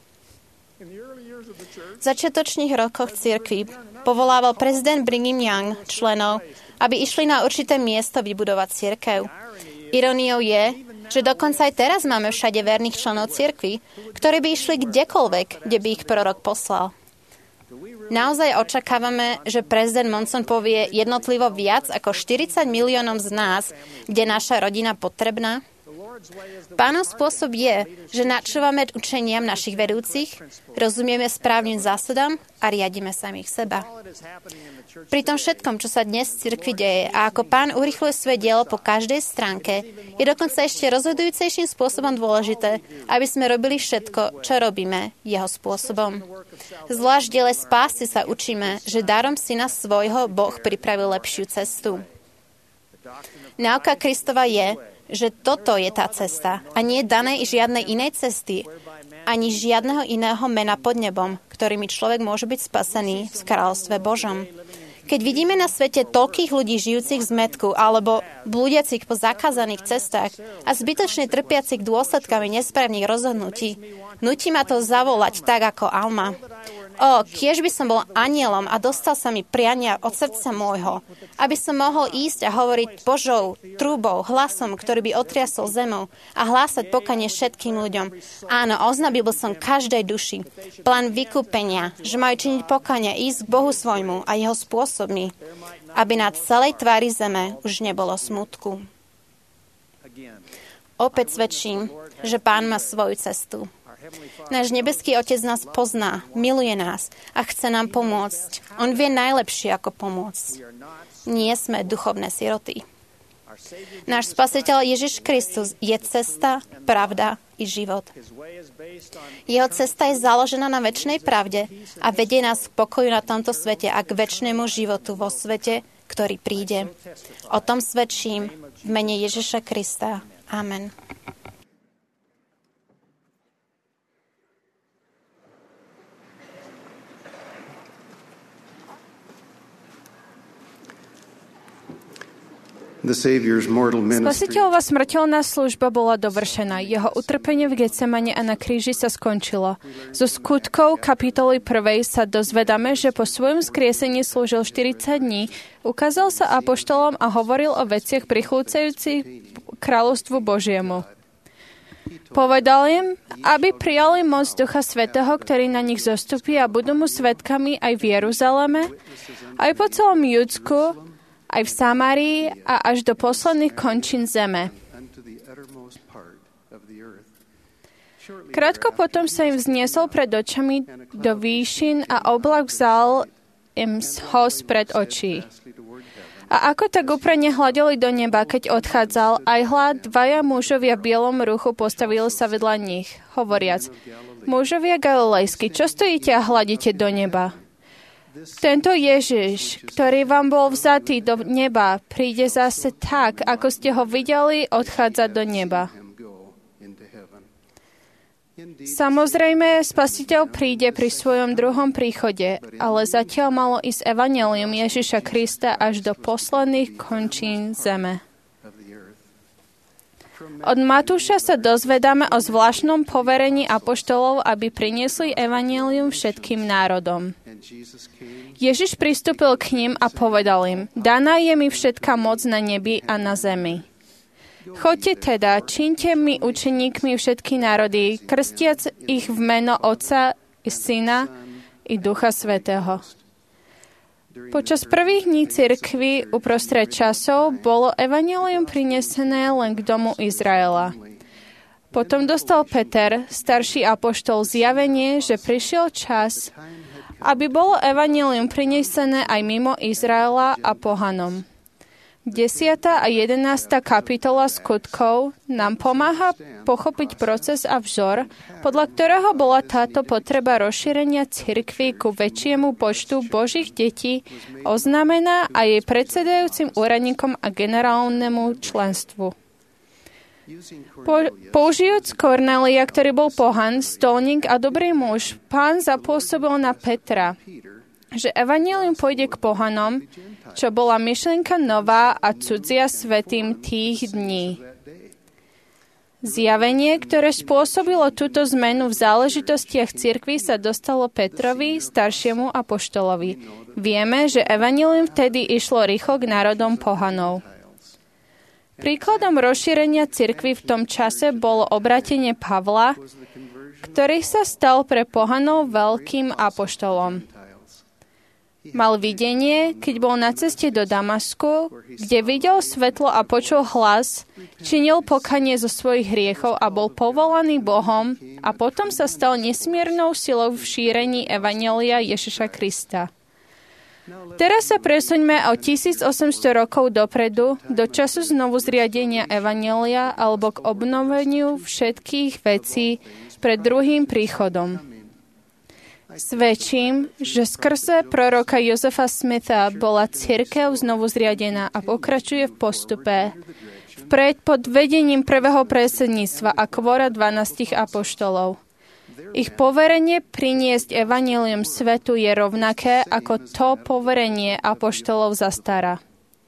V začiatočných rokoch cirkvi povolával prezident Brigham Young členov, aby išli na určité miesto vybudovať cirkev. Iróniou je, že dokonca aj teraz máme všade verných členov cirkvi, ktorí by išli kdekoľvek, kde by ich prorok poslal. Naozaj očakávame, že prezident Monson povie jednotlivo viac ako štyridsať miliónom z nás, kde naša rodina potrebná? Pánov spôsob je, že načúvame učeniam našich vedúcich, rozumieme správnym zásadám a riadime samých seba. Pri tom všetkom, čo sa dnes v cirkvi deje a ako Pán urýchľuje svoje dielo po každej stránke, je dokonca ešte rozhodujúcejším spôsobom dôležité, aby sme robili všetko, čo robíme, jeho spôsobom. Zvlášť v diele spásy sa učíme, že darom syna svojho Boh pripravil lepšiu cestu. Náuka Kristova je, že toto je tá cesta a nie danej žiadnej inej cesty, ani žiadneho iného mena pod nebom, ktorými človek môže byť spasený v kráľovstve Božom. Keď vidíme na svete toľkých ľudí žijúcich v zmätku alebo blúdiacich po zakázaných cestách a zbytočne trpiacich dôsledkami nesprávnych rozhodnutí, nutí ma to zavolať tak ako Alma. O, kiež by som bol anielom a dostal sa mi priania od srdca môjho, aby som mohol ísť a hovoriť Božou trúbou, hlasom, ktorý by otriasol zemou a hlásať pokanie všetkým ľuďom. Áno, oznabil by som každej duši plán vykúpenia, že majú činiť pokanie, ísť k Bohu svojmu a jeho spôsobmi, aby na celej tvári zeme už nebolo smutku. Opäť svedčím, že Pán má svoju cestu. Náš nebeský Otec nás pozná, miluje nás a chce nám pomôcť. On vie najlepšie, ako pomôcť. Nie sme duchovné siroty. Náš Spasiteľ Ježiš Kristus je cesta, pravda i život. Jeho cesta je založená na večnej pravde a vedie nás k pokoju na tomto svete a k večnému životu vo svete, ktorý príde. O tom svedčím v mene Ježiša Krista. Amen. Spasiteľova smrteľná služba bola dovršená. Jeho utrpenie v Getsemane a na kríži sa skončilo. Zo skutkov kapitoly prvej sa dozvedáme, že po svojom skriesení slúžil štyridsať dní, ukázal sa apoštolom a hovoril o veciach prichlúcajúcich kráľovstvu Božiemu. Povedal im, aby prijali moc Ducha Svätého, ktorý na nich zostupí a budú mu svedkami aj v Jeruzaleme, aj po celom Judsku, aj v Samárii a až do posledných končín zeme. Krátko potom sa im vzniesol pred očami do výšin a oblak vzal im ho spred očí. A ako tak úprene hľadeli do neba, keď odchádzal, aj hľad, dvaja mužovia v bielom ruchu postavili sa vedľa nich, hovoriac, mužovia galilejskí, čo stojíte a hľadíte do neba? Tento Ježiš, ktorý vám bol vzatý do neba, príde zase tak, ako ste ho videli odchádzať do neba. Samozrejme, Spasiteľ príde pri svojom druhom príchode, ale zatiaľ malo ísť evanjelium Ježiša Krista až do posledných končín zeme. Od Matúša sa dozvedáme o zvláštnom poverení apoštolov, aby priniesli evanjelium všetkým národom. Ježiš pristúpil k ním a povedal im, daná je mi všetká moc na nebi a na zemi. Choďte teda, čiňte mi učeníkmi všetky národy, krstiac ich v meno Otca i Syna i Ducha Svätého. Počas prvých dní cirkvi uprostred časov bolo evanjelium prinesené len k domu Izraela. Potom dostal Peter, starší apoštol, zjavenie, že prišiel čas, aby bolo evanjelium prinesené aj mimo Izraela a pohanom. desiata a jedenásta kapitola skutkov nám pomáha pochopiť proces a vzor, podľa ktorého bola táto potreba rozšírenia cirkvi ku väčšiemu počtu Božích detí oznámená a jej predsedajúcim úradníkom a generálnemu členstvu. Po, použijúc Kornélia, ktorý bol pohan, stolník a dobrý muž, Pán zapôsobil na Petra, že evanjelium pôjde k pohanom, čo bola myšlienka nová a cudzia svätým tých dní. Zjavenie, ktoré spôsobilo túto zmenu v záležitostiach cirkvi, sa dostalo Petrovi, staršiemu apoštolovi. Vieme, že evanjelium vtedy išlo rýchlo k národom pohanov. Príkladom rozšírenia cirkvi v tom čase bolo obrátenie Pavla, ktorý sa stal pre pohanov veľkým apoštolom. Mal videnie, keď bol na ceste do Damasku, kde videl svetlo a počul hlas, činil pokanie zo svojich hriechov a bol povolaný Bohom a potom sa stal nesmiernou silou v šírení evanjelia Ježiša Krista. Teraz sa presuňme o tisícosemsto rokov dopredu, do času znovu zriadenia evanjelia alebo k obnoveniu všetkých vecí pred druhým príchodom. Svedčím, že skrze proroka Josefa Smitha bola cirkev znovu zriadená a pokračuje v postupe vpred pod vedením prvého predsedníctva a kvora dvanástich apoštolov. Ich poverenie priniesť evanjelium svetu je rovnaké ako to poverenie apoštolov za stara.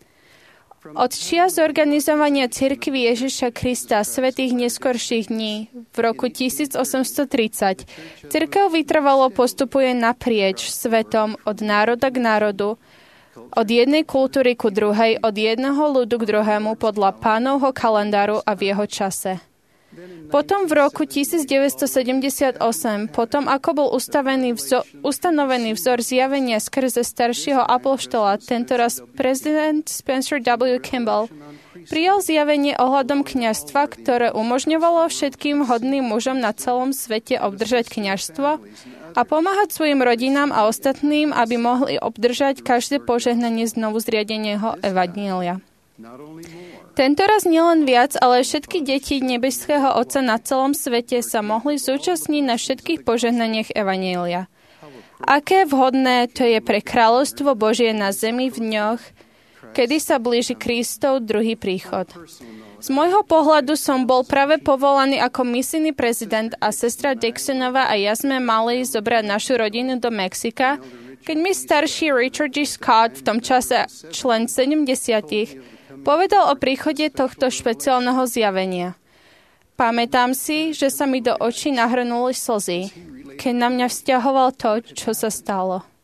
Od čias zorganizovania cirkvi Ježiša Krista svätých neskorších dní v roku tisícosemstotridsať cirkev vytrvalo postupuje naprieč svetom od národa k národu, od jednej kultúry ku druhej, od jedného ľudu k druhému podľa Pánovho kalendáru a v jeho čase. Potom v roku tisícdeväťstosedemdesiatosem, potom ako bol ustavený vzor, ustanovený vzor zjavenia skrze staršieho apoštola, tentoraz prezident Spencer W. Kimball, prijal zjavenie ohľadom kňazstva, ktoré umožňovalo všetkým hodným mužom na celom svete obdržať kňazstvo a pomáhať svojim rodinám a ostatným, aby mohli obdržať každé požehnanie znovu zriadeného evanjelia. Tentoraz nielen viac, ale všetky deti nebeského Otca na celom svete sa mohli zúčastniť na všetkých požehnaniach evanjelia. Aké vhodné to je pre kráľovstvo Božie na zemi v dňoch, kedy sa blíži Kristov druhý príchod. Z môjho pohľadu som bol práve povolaný ako misijný prezident a sestra Dixonová a ja sme mali zobrať našu rodinu do Mexika, keď mi starší Richard G. Scott, v tom čase člen sedemdesiatych, povedal o príchode tohto špeciálneho zjavenia. Pamätám si, že sa mi do očí nahrnuli slzy, keď na mňa vzťahoval to, čo sa stalo.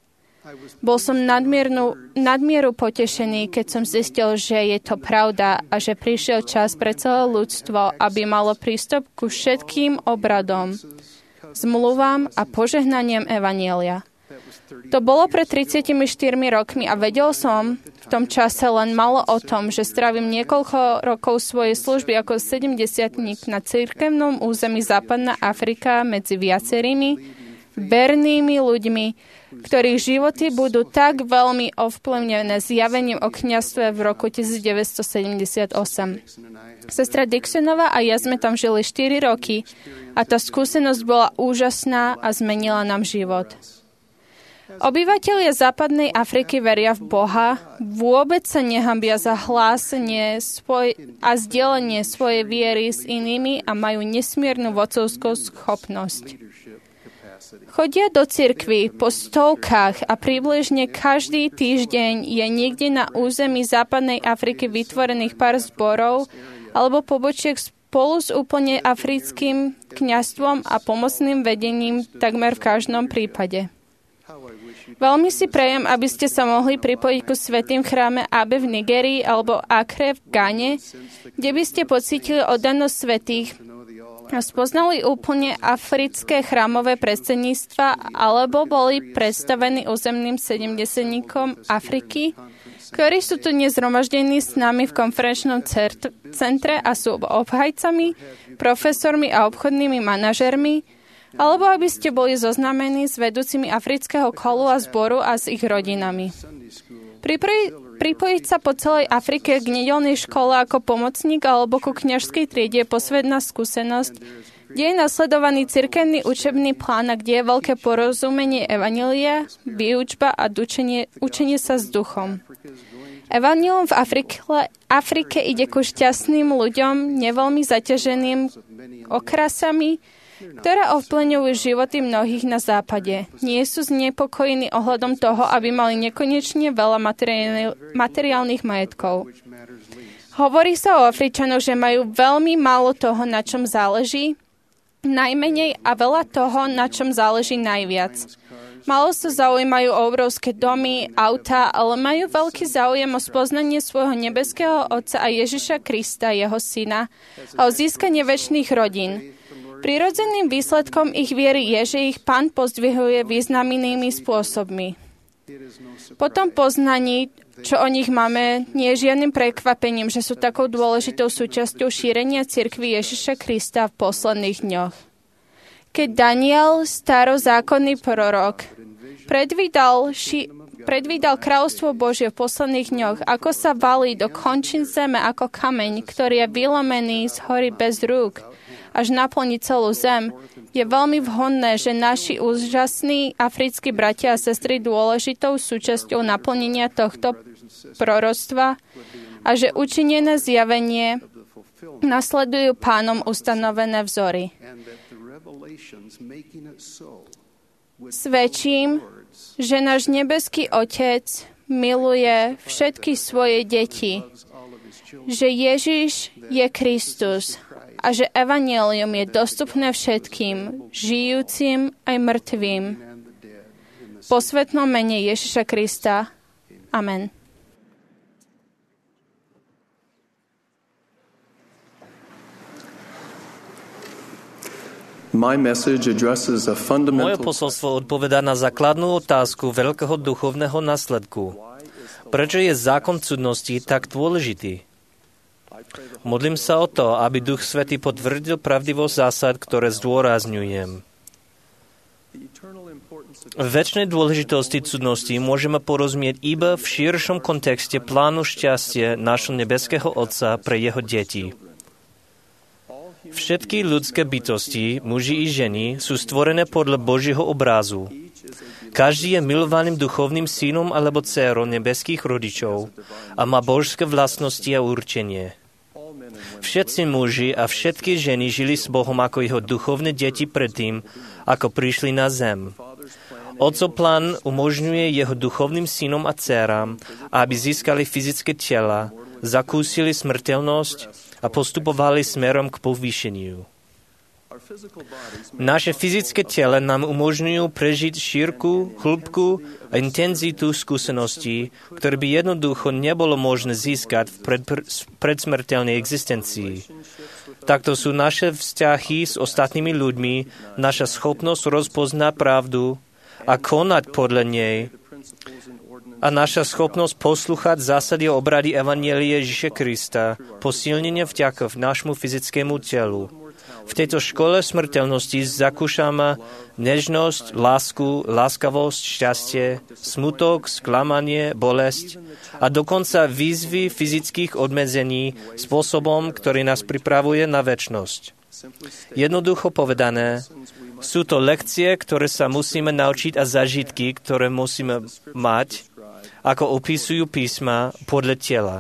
Bol som nadmieru, nadmieru potešený, keď som zistil, že je to pravda a že prišiel čas pre celé ľudstvo, aby malo prístup ku všetkým obradom, zmluvám a požehnaniam evanjelia. To bolo pred tridsiatimi štyrmi rokmi a vedel som v tom čase len malo o tom, že strávim niekoľko rokov svojej služby ako sedemdesiatnik na cirkevnom území Západná Afrika medzi viacerými vernými ľuďmi, ktorých životy budú tak veľmi ovplyvnené zjavením o kňazstve v roku devätnásťsedemdesiatosem. Sestra Dixonová a ja sme tam žili štyri roky a tá skúsenosť bola úžasná a zmenila nám život. Obyvatelia západnej Afriky veria v Boha, vôbec sa nehambia za hlásenie svoj a zdieľanie svojej viery s inými a majú nesmiernu vodcovskú schopnosť. Chodia do cirkvi po stovkách a približne každý týždeň je niekde na území západnej Afriky vytvorených pár zborov alebo pobočiek spolu s úplne africkým kňazstvom a pomocným vedením takmer v každom prípade. Veľmi si prejem, aby ste sa mohli pripojiť ku svätým chráme Abe v Nigerii alebo Akre v Gane, kde by ste pocítili oddanosť svätých a spoznali úplne africké chrámové predsedníctva alebo boli predstavení územným sedemdesiatnikom Afriky, ktorí sú tu dnes zhromaždení s nami v konferenčnom centre a sú obhajcami, profesormi a obchodnými manažermi, alebo aby ste boli zoznámení s vedúcimi afrického kolu a zboru a s ich rodinami. Pripoj- pripojiť sa po celej Afrike k nedeľnej škole ako pomocník alebo ku kňažskej triede je posvetná skúsenosť, kde je nasledovaný cirkevný učebný plán a kde je veľké porozumenie evanjelia, výučba a učenie, učenie sa s duchom. Evanjelium v Afrike, Afrike ide ku šťastným ľuďom, neveľmi zaťaženým okrasami, ktoré ovplyvňujú životy mnohých na západe. Nie sú znepokojení ohľadom toho, aby mali nekonečne veľa materiálnych majetkov. Hovorí sa o Afričanoch, že majú veľmi málo toho, na čom záleží, najmenej a veľa toho, na čom záleží najviac. Málo sa zaujímajú o obrovské domy, autá, ale majú veľký záujem o spoznanie svojho nebeského Otca a Ježiša Krista, jeho syna, a o získanie večných rodín. Prirodzeným výsledkom ich viery je, že ich Pán pozdvihuje významnými spôsobmi. Po tom poznaní, čo o nich máme, nie je žiadnym prekvapením, že sú takou dôležitou súčasťou šírenia cirkvi Ježiša Krista v posledných dňoch. Keď Daniel, starozákonný prorok, predvídal, ši, predvídal kráľovstvo Božie v posledných dňoch, ako sa valí do končín zeme ako kameň, ktorý je vylomený z hory bez rúk, až naplní celú zem, je veľmi vhodné, že naši úžasní africkí bratia a sestry dôležitou súčasťou naplnenia tohto proroctva a že učinené zjavenie nasledujú Pánom ustanovené vzory. Svedčím, že náš nebeský Otec miluje všetky svoje deti, že Ježiš je Kristus, a že evanjelium je dostupné všetkým, žijúcim aj mŕtvým. V posvätnom mene Ježiša Krista. Amen. Moje posolstvo odpovedá na základnú otázku veľkého duchovného následku. Prečo je zákon cudnosti tak dôležitý? Modlím sa o to, aby Duch Svätý potvrdil pravdivosť zásad, ktoré zdôrazňujem. Večnej dôležitosti cudnosti môžeme porozumieť iba v širšom kontexte plánu šťastia nášho nebeského Otca pre jeho deti. Všetky ľudské bytosti, muži i ženy, sú stvorené podľa Božieho obrázu. Každý je milovaným duchovným synom alebo dcérou nebeských rodičov a má božské vlastnosti a určenie. Všetci muži a všetky ženy žili s Bohom ako jeho duchovné deti predtým, ako prišli na zem. Otcov plán umožňuje jeho duchovným synom a dcéram, aby získali fyzické tela, zakúsili smrteľnosť a postupovali smerom k povýšeniu. Naše fyzické tele nám umožňujú prežiť šírku, hĺbku a intenzitu skúseností, ktoré by jednoducho nebolo možné získať v pred, predsmrteľnej existencii. Takto sú naše vzťahy s ostatnými ľuďmi, naša schopnosť rozpoznať pravdu a konať podľa nej a naša schopnosť poslúchať zásady a obrady Evanjelia Ježiša Krista, posilnenie vďaka v nášmu fyzickému telu. V tejto škole smrteľnosti zakúšame nežnosť, lásku, láskavosť, šťastie, smutok, sklamanie, bolesť a dokonca výzvy fyzických obmedzení spôsobom, ktorý nás pripravuje na večnosť. Jednoducho povedané, sú to lekcie, ktoré sa musíme naučiť a zážitky, ktoré musíme mať, ako opisujú písma podľa tela.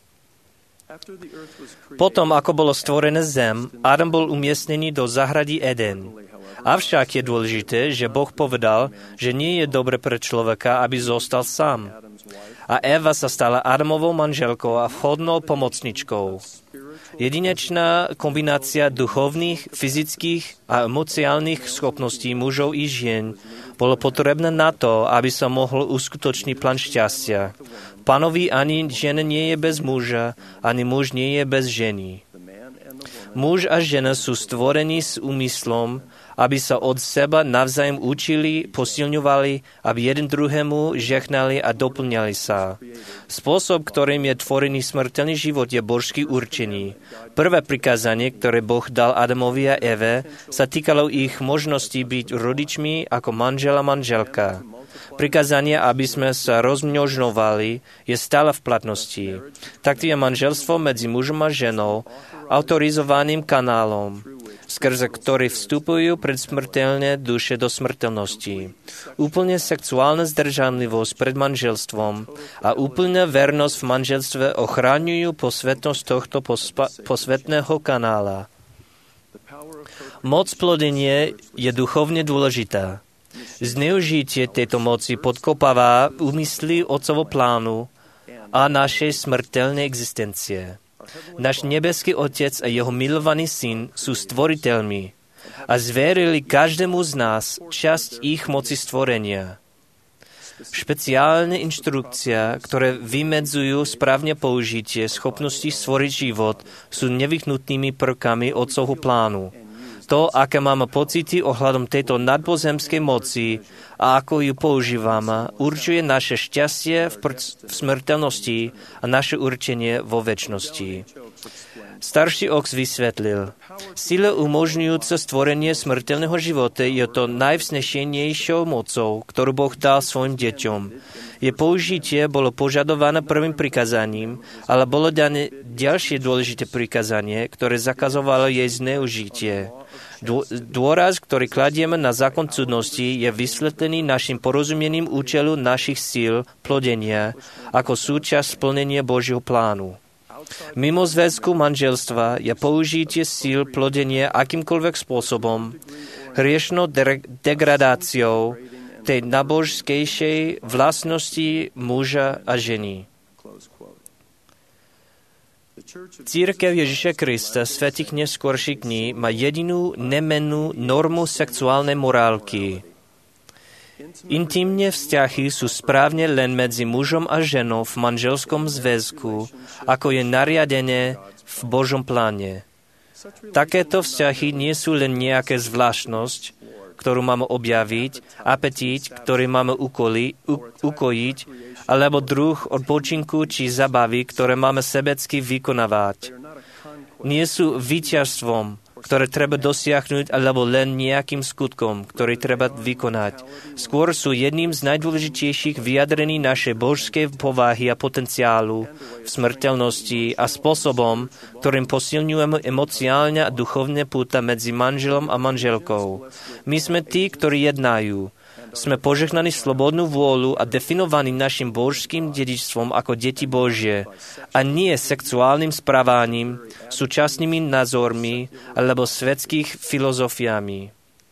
Potom, ako bolo stvorené zem, Adam bol umiestnený do záhrady Eden. Avšak je dôležité, že Boh povedal, že nie je dobre pre človeka, aby zostal sám. A Eva sa stala Adamovou manželkou a vhodnou pomocničkou. Jedinečná kombinácia duchovných, fyzických a emociálnych schopností mužov i žien bolo potrebné na to, aby sa mohol uskutočniť plán šťastia. Pánovi ani žena nie je bez muža, ani muž nie je bez ženy. Muž a žena sú stvorení s úmyslom, aby sa od seba navzájom učili, posilňovali, aby jeden druhému žehnali a doplňali sa. Spôsob, ktorým je tvorený smrteľný život, je božsky určený. Prvé prikázanie, ktoré Boh dal Adamovi a Eve, sa týkalo ich možností byť rodičmi ako manžel a manželka. Prikázanie, aby sme sa rozmnožovali, je stále v platnosti. Takto je manželstvo medzi mužom a ženou autorizovaným kanálom, skrze ktorý vstupujú predsmrteľné duše do smrteľnosti. Úplne sexuálna zdržanlivosť pred manželstvom a úplná vernosť v manželstve ochraňujú posvetnosť tohto pospa- posvetného kanála. Moc plodenia je duchovne dôležitá. Zneužitie tejto moci podkopáva úmysly Otcovo plánu a našej smrteľnej existencie. Náš nebeský Otec a jeho milovaný Syn sú stvoriteľmi a zverili každému z nás časť ich moci stvorenia. Špeciálne inštrukcia, ktoré vymedzujú správne použitie schopnosti stvoriť život, sú nevyhnutnými prvkami Otcovho plánu. To, aké máme pocity ohľadom tejto nadpozemskej moci a ako ju používame, určuje naše šťastie v, pr- v smrteľnosti a naše určenie vo večnosti. Starší Ox vysvetlil, sila umožňujúca stvorenie smrteľného života je to najvznešenejšou mocou, ktorú Boh dal svojim deťom. Jej použitie bolo požadované prvým prikázaním, ale bolo dané ďalšie dôležité prikázanie, ktoré zakazovalo jej zneužitie. Dôraz, ktorý kladieme na zákon cudnosti, je vysvetlený našim porozumením účelu našich síl plodenia ako súčasť splnenia Božieho plánu. Mimo zväzku manželstva je použitie síl plodenia akýmkoľvek spôsobom, hriešnou de- degradáciou tej nabožskejšej vlastnosti muža a ženy. Církev Ježiša Krista svätých neskôrších dní má jedinú nemennú normu sexuálnej morálky. Intimné vzťahy sú správne len medzi mužom a ženou v manželskom zväzku, ako je nariadené v Božom pláne. Takéto vzťahy nie sú len nejaká zvláštnosť, ktorú máme objaviť, apetít, ktorý máme ukoli, u, ukojiť, alebo druh odpočinku či zabavy, ktoré máme sebecky vykonávať. Nie sú víťazstvom, ktoré treba dosiahnuť, alebo len nejakým skutkom, ktorý treba vykonať. Skôr sú jedným z najdôležitejších vyjadrení našej božskej povahy a potenciálu v smrteľnosti a spôsobom, ktorým posilňujeme emociálne a duchovné púta medzi manželom a manželkou. My sme tí, ktorí jednajú. Sme požehnaní slobodnú vôľu a definovaní našim božským dedičstvom ako deti Božie a nie sexuálnym správaním, súčasnými názormi alebo svetských filozofiami.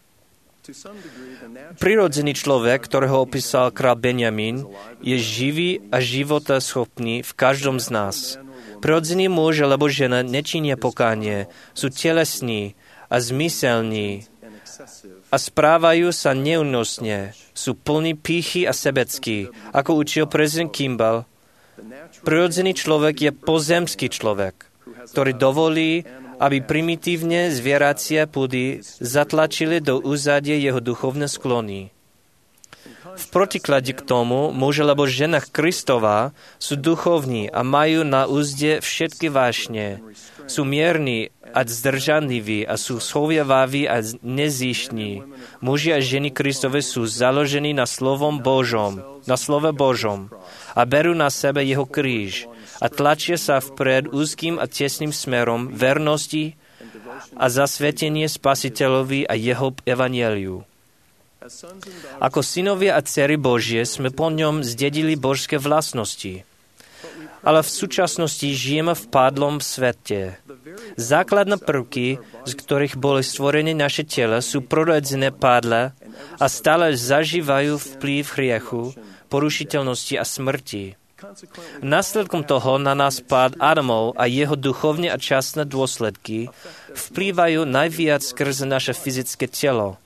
Prirodzený človek, ktorého opísal král Benjamin, je živý a životaschopný v každom z nás. Prirodzený muž alebo žena nečinia pokánie, sú telesní a a zmyselní a správajú sa neúnosne. Sú plní pýchy a sebeckí. Ako učil prezident Kimball, prirodzený človek je pozemský človek, ktorý dovolí, aby primitívne zvieracie púdy zatlačili do úzadia jeho duchovné sklony. V protiklade k tomu, muž alebo žena Kristova sú duchovní a majú na úzde všetky vášne. Sú mierni a zdržanliví a sú schovievaví a nezištní. Muži a ženy Kristove sú založení na slovom Božom, na slove Božom a berú na sebe jeho kríž a tlačia sa vpred úzkým a tesným smerom vernosti a zasvetenie Spasiteľovi a jeho evanjeliu. Ako synovia a dcery Božie sme po ňom zdedili božské vlastnosti. Ale v súčasnosti žijeme v pádlom svete. Základné prvky, z ktorých boli stvorené naše tela, sú prorodzené pádle a stále zažívajú vplyv hriechu, porušiteľnosti a smrti. Následkom toho na nás pád Adamov a jeho duchovne a časné dôsledky vplývajú najviac skrze naše fyzické telo.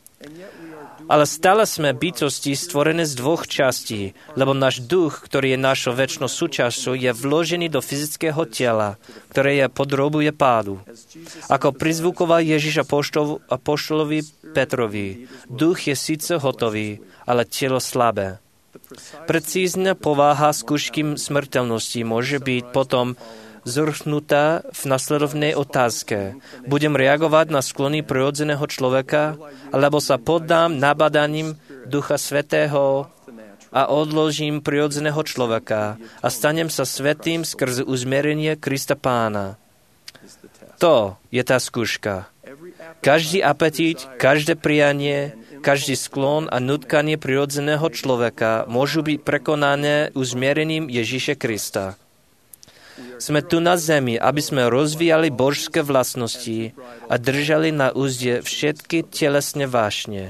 Ale stále sme bytosti stvorené z dvoch častí, lebo náš duch, ktorý je našou večnou súčasťou, je vložený do fyzického tela, ktoré je podrobuje pádu. Ako prizvukoval Ježiš apoštolovi Petrovi, duch je síce hotový, ale telo slabé. Precízna povaha skúšky smrteľnosti môže byť potom zvrhnutá v nasledovnej otázke. Budem reagovať na sklony prirodzeného človeka, alebo sa poddám nabadaním Ducha Svätého a odložím prirodzeného človeka a stanem sa svätým skrze uzmerenie Krista Pána. To je tá skúška. Každý apetít, každé prianie, každý sklon a nutkanie prirodzeného človeka môžu byť prekonané uzmierením Ježiša Krista. Sme tu na zemi, aby sme rozvíjali božské vlastnosti a držali na úzde všetky telesné vášne.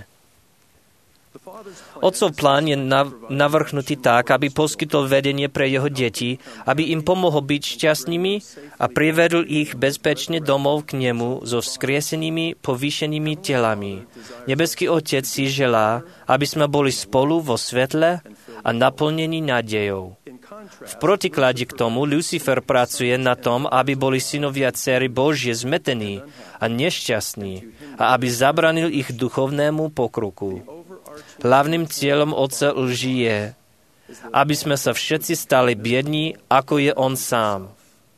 Otcov plán je navrhnutý tak, aby poskytol vedenie pre jeho deti, aby im pomohol byť šťastnými a privedol ich bezpečne domov k nemu so vzkriesenými, povýšenými telami. Nebeský Otec si želá, aby sme boli spolu vo svetle a naplnení nádejou. V protiklade k tomu Lucifer pracuje na tom, aby boli synovia dcery Božie zmetení a nešťastní a aby zabranil ich duchovnému pokroku. Hlavným cieľom Otca lži je, aby sme sa všetci stali biední, ako je on sám.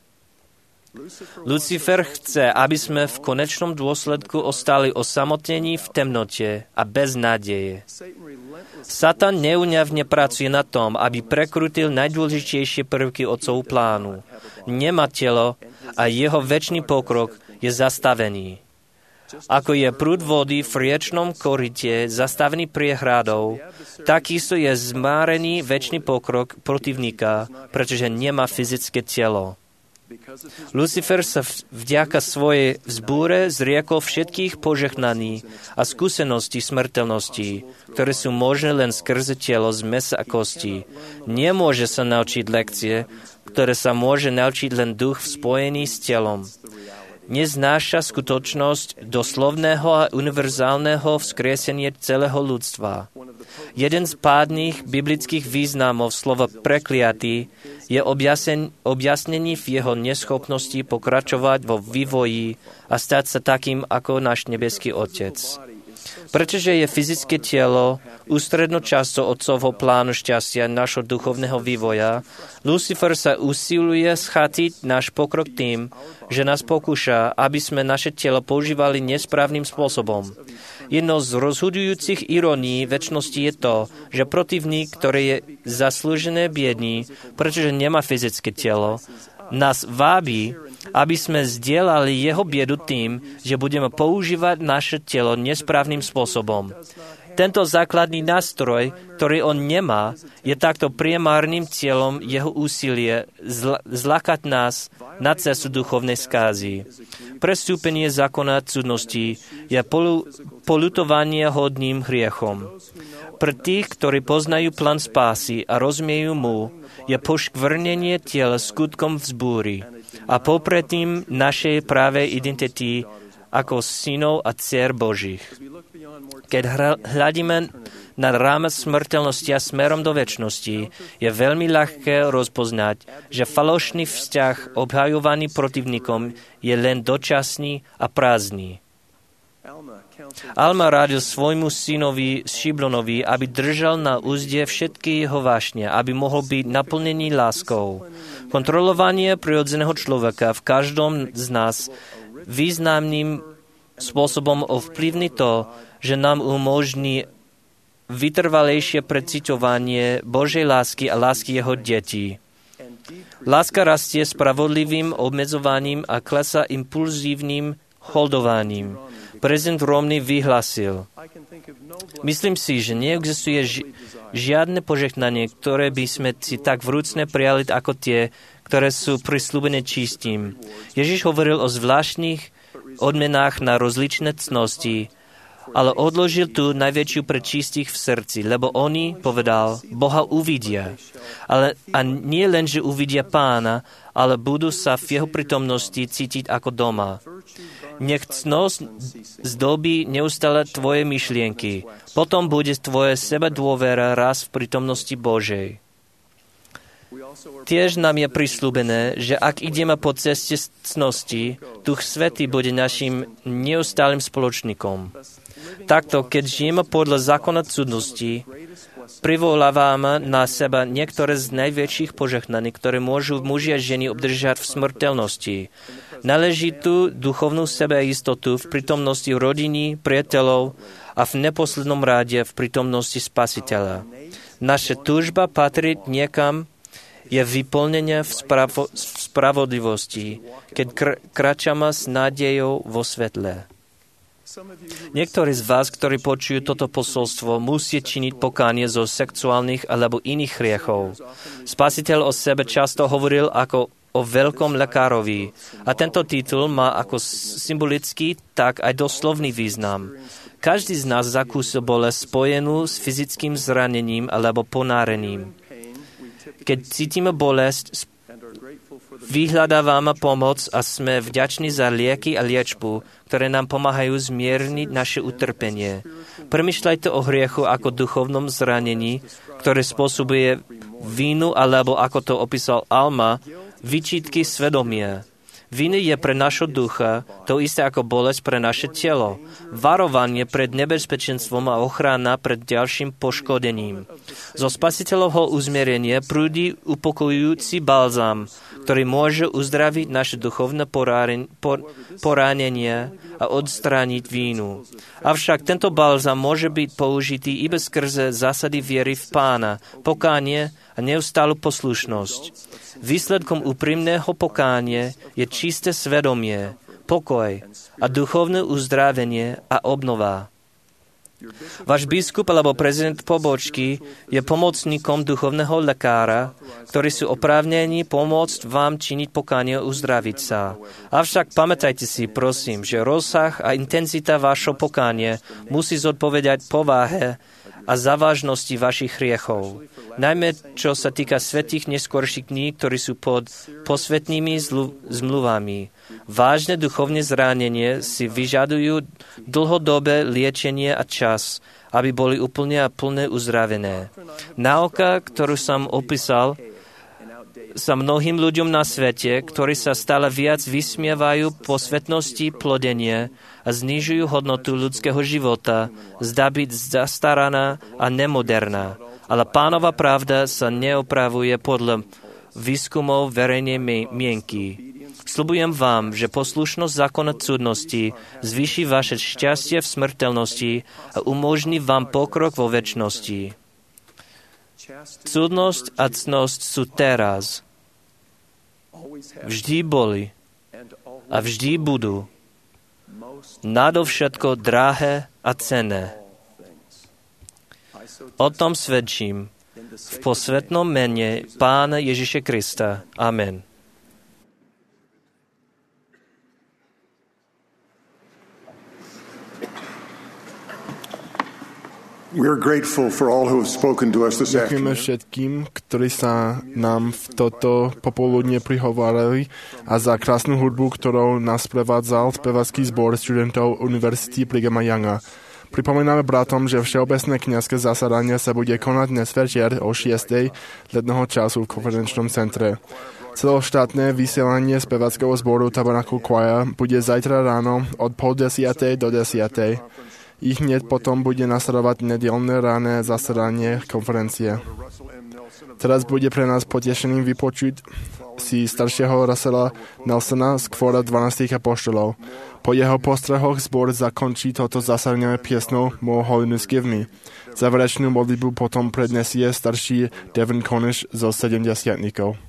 Lucifer chce, aby sme v konečnom dôsledku ostali osamotení v temnote a bez nádeje. Satan neúňavne pracuje na tom, aby prekrutil najdôležitejšie prvky Otcovho plánu. Nemá telo a jeho večný pokrok je zastavený. Ako je prúd vody v riečnom koryte zastavený priehradou, takisto je zmárený večný pokrok protivníka, pretože nemá fyzické telo. Lucifer sa vďaka svojej vzbúre zriekol všetkých požehnaní a skúseností smrteľnosti, ktoré sú možné len skrze telo z mäsa a kosti. Nemôže sa naučiť lekcie, ktoré sa môže naučiť len duch spojený s telom. Neznáša skutočnosť doslovného a univerzálneho vzkriesenia celého ľudstva. Jeden z pádnych biblických významov slova prekliatý je objasnen, objasnený v jeho neschopnosti pokračovať vo vývoji a stať sa takým ako náš nebeský Otec. Pretože je fyzické telo ústrednou časťou Otcovho plánu šťastia našho duchovného vývoja, Lucifer sa usiluje schatiť náš pokrok tým, že nás pokúša, aby sme naše telo používali nesprávnym spôsobom. Jednou z rozhodujúcich irónií večnosti je to, že protivník, ktorý je zaslúžené biedný, pretože nemá fyzické telo, nás vábi, aby sme zdieľali jeho biedu tým, že budeme používať naše telo nesprávnym spôsobom. Tento základný nástroj, ktorý on nemá, je takto primárnym cieľom jeho úsilie zl- zlákať nás na cestu duchovnej skázy. Prestúpenie zákona cudnosti je polu- polutovanie hodným hriechom. Pre tých, ktorí poznajú plán spásy a rozumiejú mu, je poškvrnenie tela skutkom vzbúry a popretím našej pravej identity ako synov a dcer Božích. Keď hľadíme na rámec smrteľnosti a smerom do večnosti, je veľmi ľahké rozpoznať, že falošný vzťah obhajovaný protivníkom je len dočasný a prázdny. Alma radil svojmu synovi Šiblonovi, aby držal na úzde všetky jeho vášne, aby mohol byť naplnený láskou. Kontrolovanie prirodzeného človeka v každom z nás významným spôsobom ovplyvní to, že nám umožní vytrvalejšie preciťovanie Božej lásky a lásky jeho detí. Láska rastie spravodlivým obmedzovaním a klesá impulzívnym holdovaním. Prezident Romney vyhlásil: Myslím si, že neexistuje ži- žiadne požehnanie, ktoré by sme si tak vrúcne prijali ako tie, ktoré sú prisľúbené čistým. Ježiš hovoril o zvláštnych odmenách na rozličné cnosti, ale odložil tu najväčšiu pre čistých v srdci, lebo oni, povedal, Boha uvidia. Ale, a nie len, že uvidia Pána, ale budú sa v jeho prítomnosti cítiť ako doma. Nech cnosť zdobí neustále tvoje myšlienky. Potom bude tvoje sebadôvera raz v prítomnosti Božej. Tiež nám je prisľúbené, že ak ideme po ceste cnosti, Duch Svätý bude našim neustálym spoločníkom. Takto, keď žijeme podľa zákona cudnosti, privolávame na seba niektoré z najväčších požehnaní, ktoré môžu muži a ženy obdržať v smrteľnosti. Náležitú duchovnú sebeistotu v prítomnosti rodiny, priateľov a v neposlednom rade v prítomnosti Spasiteľa. Naša túžba patriť niekam je vyplnenie v, spravo- v spravodlivosti, keď kr- kračame s nádejou vo svetle. Niektorí z vás, ktorí počujú toto posolstvo, musia činiť pokánie zo sexuálnych alebo iných hriechov. Spasiteľ o sebe často hovoril ako o veľkom lekárovi a tento titul má ako symbolický, tak aj doslovný význam. Každý z nás zakúsil bolesť spojenú s fyzickým zranením alebo ponárením. Keď cítime bolesť, vyhľadávame pomoc a sme vďační za lieky a liečbu, ktoré nám pomáhajú zmierniť naše utrpenie. Premýšľajte o hriechu ako duchovnom zranení, ktoré spôsobuje vínu, alebo ako to opísal Alma, vyčítky svedomia. Viny je pre našho ducha to isté ako bolesť pre naše telo. Varovanie pred nebezpečenstvom a ochrana pred ďalším poškodením. Zo Spasiteľovho uzmierenia prúdi upokojujúci balzám, ktorý môže uzdraviť naše duchovné poránenia a odstrániť vínu. Avšak tento balzám môže byť použitý iba skrze zásady viery v Pána, pokánie a neustálu poslušnosť. Výsledkom úprimného pokánie je čisté svedomie, pokoj a duchovné uzdravenie a obnova. Váš biskup alebo prezident pobočky je pomocníkom duchovného lekára, ktorí sú oprávnení pomôcť vám činiť pokánie a uzdraviť sa. Avšak pamätajte si, prosím, že rozsah a intenzita vášho pokánie musí zodpovedať povahe a závažnosti vašich hriechov. Najmä čo sa týka svätých neskorších dní, ktorí sú pod posvetnými zlu- zmluvami. Vážne duchovné zranenie si vyžadujú dlhodobé liečenie a čas, aby boli úplne a plne uzdravené. Náuka, ktorú som opísal, sa mnohým ľuďom na svete, ktorí sa stále viac vysmievajú posvetnosti plodenia a znižujú hodnotu ľudského života, zdá byť zastaraná a nemoderná. Ale Pánova pravda sa neopravuje podľa výskumov verejnej mienky. Sľubujem vám, že poslušnosť zákona cudnosti zvýši vaše šťastie v smrteľnosti a umožní vám pokrok vo večnosti. Cudnosť a cnosť sú teraz, vždy boli a vždy budú nadovšetko drahé a cenné. O tom svedčím v posvetnom mene Pána Ježiša Krista. Amen. We're grateful for all who have spoken to us this Ďakujeme afternoon. všetkým, ktorí sa nám v toto popoludne prihovorili a za krásnu hudbu, ktorou nás prevádzal spevacký zbor študentov Univerzity Brighama Younga. Pripomíname bratom, že všeobecné kňazské zasadanie sa bude konať dnes večer o šiestej letného času v konferenčnom centre. Celoštátne vysielanie spevackého zboru Tabernacle Choir bude zajtra ráno od pol desiatej do desiatej. Ich hneď potom bude nasledovať nedelné ráne zasadanie konferencie. Teraz bude pre nás potešením vypočuť si staršieho Russella Nelsona z kvora dvanástich apoštolov. Po jeho postrehoch zbor zakončí toto zasadanie piesnou More Holiness Give Me. Záverečnú modlitbu potom prednesie starší Devin Cornish zo sedemdesiatnikov.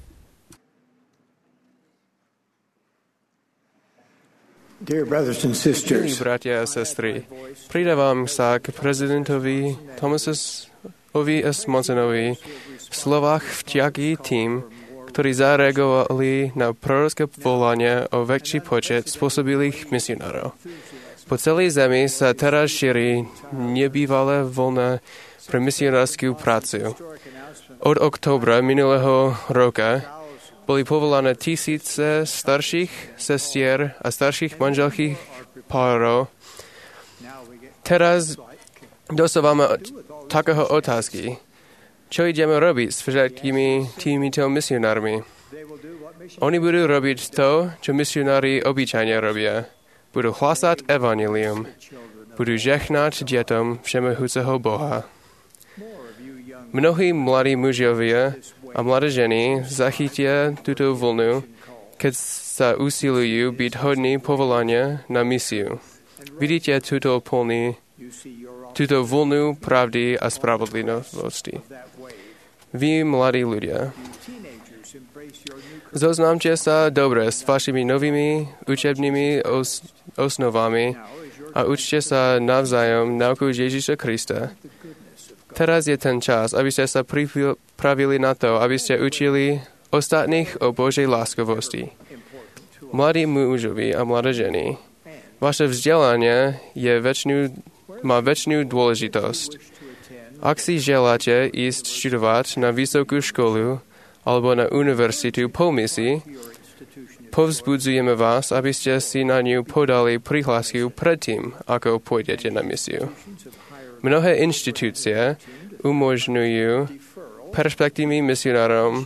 Dear brothers and sisters, Milí bratia a sestry, pridávam sa k prezidentovi Thomasovi S. Monsonovi v slovách vďaky tým, ktorí zareagovali na prorocké volanie o väčší počet spôsobilých misionárov. Po celej zemi sa teraz šíri nebývalé voľna pre misionárskú prácu. Od októbra minulého roka boli povolané tisíce starších sestier a starších manželských párov. Teraz dostávame takého otázky. Čo ideme robiť s všetkými týmito misionármi? Oni budú robiť to, čo misionári obyčajne robia. Budú hlásať evanjelium. Budú žehnať deťom všemohúceho Boha. Mnohí mladí mužovia a mladé ženy zachytia túto vlnu, keď sa usilujú byť hodní povolania na misiu. Vidíte túto plný, túto vlnu pravdy a spravodlivosti. Vy, mladí ľudia, zoznámte sa dobre s vašimi novými učebnými os- osnovami a učte sa navzájom nauku Ježiša Krista. Teraz je ten čas, aby ste sa pripravili na to, aby ste učili ostatných o Božej láskovosti. Mladí mužovi a mladé ženy, vaše vzdelanie je väčšinu, má väčšinu dôležitosť. Ak si želáte ísť študovať na vysokú školu alebo na univerzitu po misii, povzbudzujeme vás, aby ste si na ňu podali prihlášku predtým, ako pôjdete na misiu. Mnohé inštitúcie umožňujú perspektívnym misionárom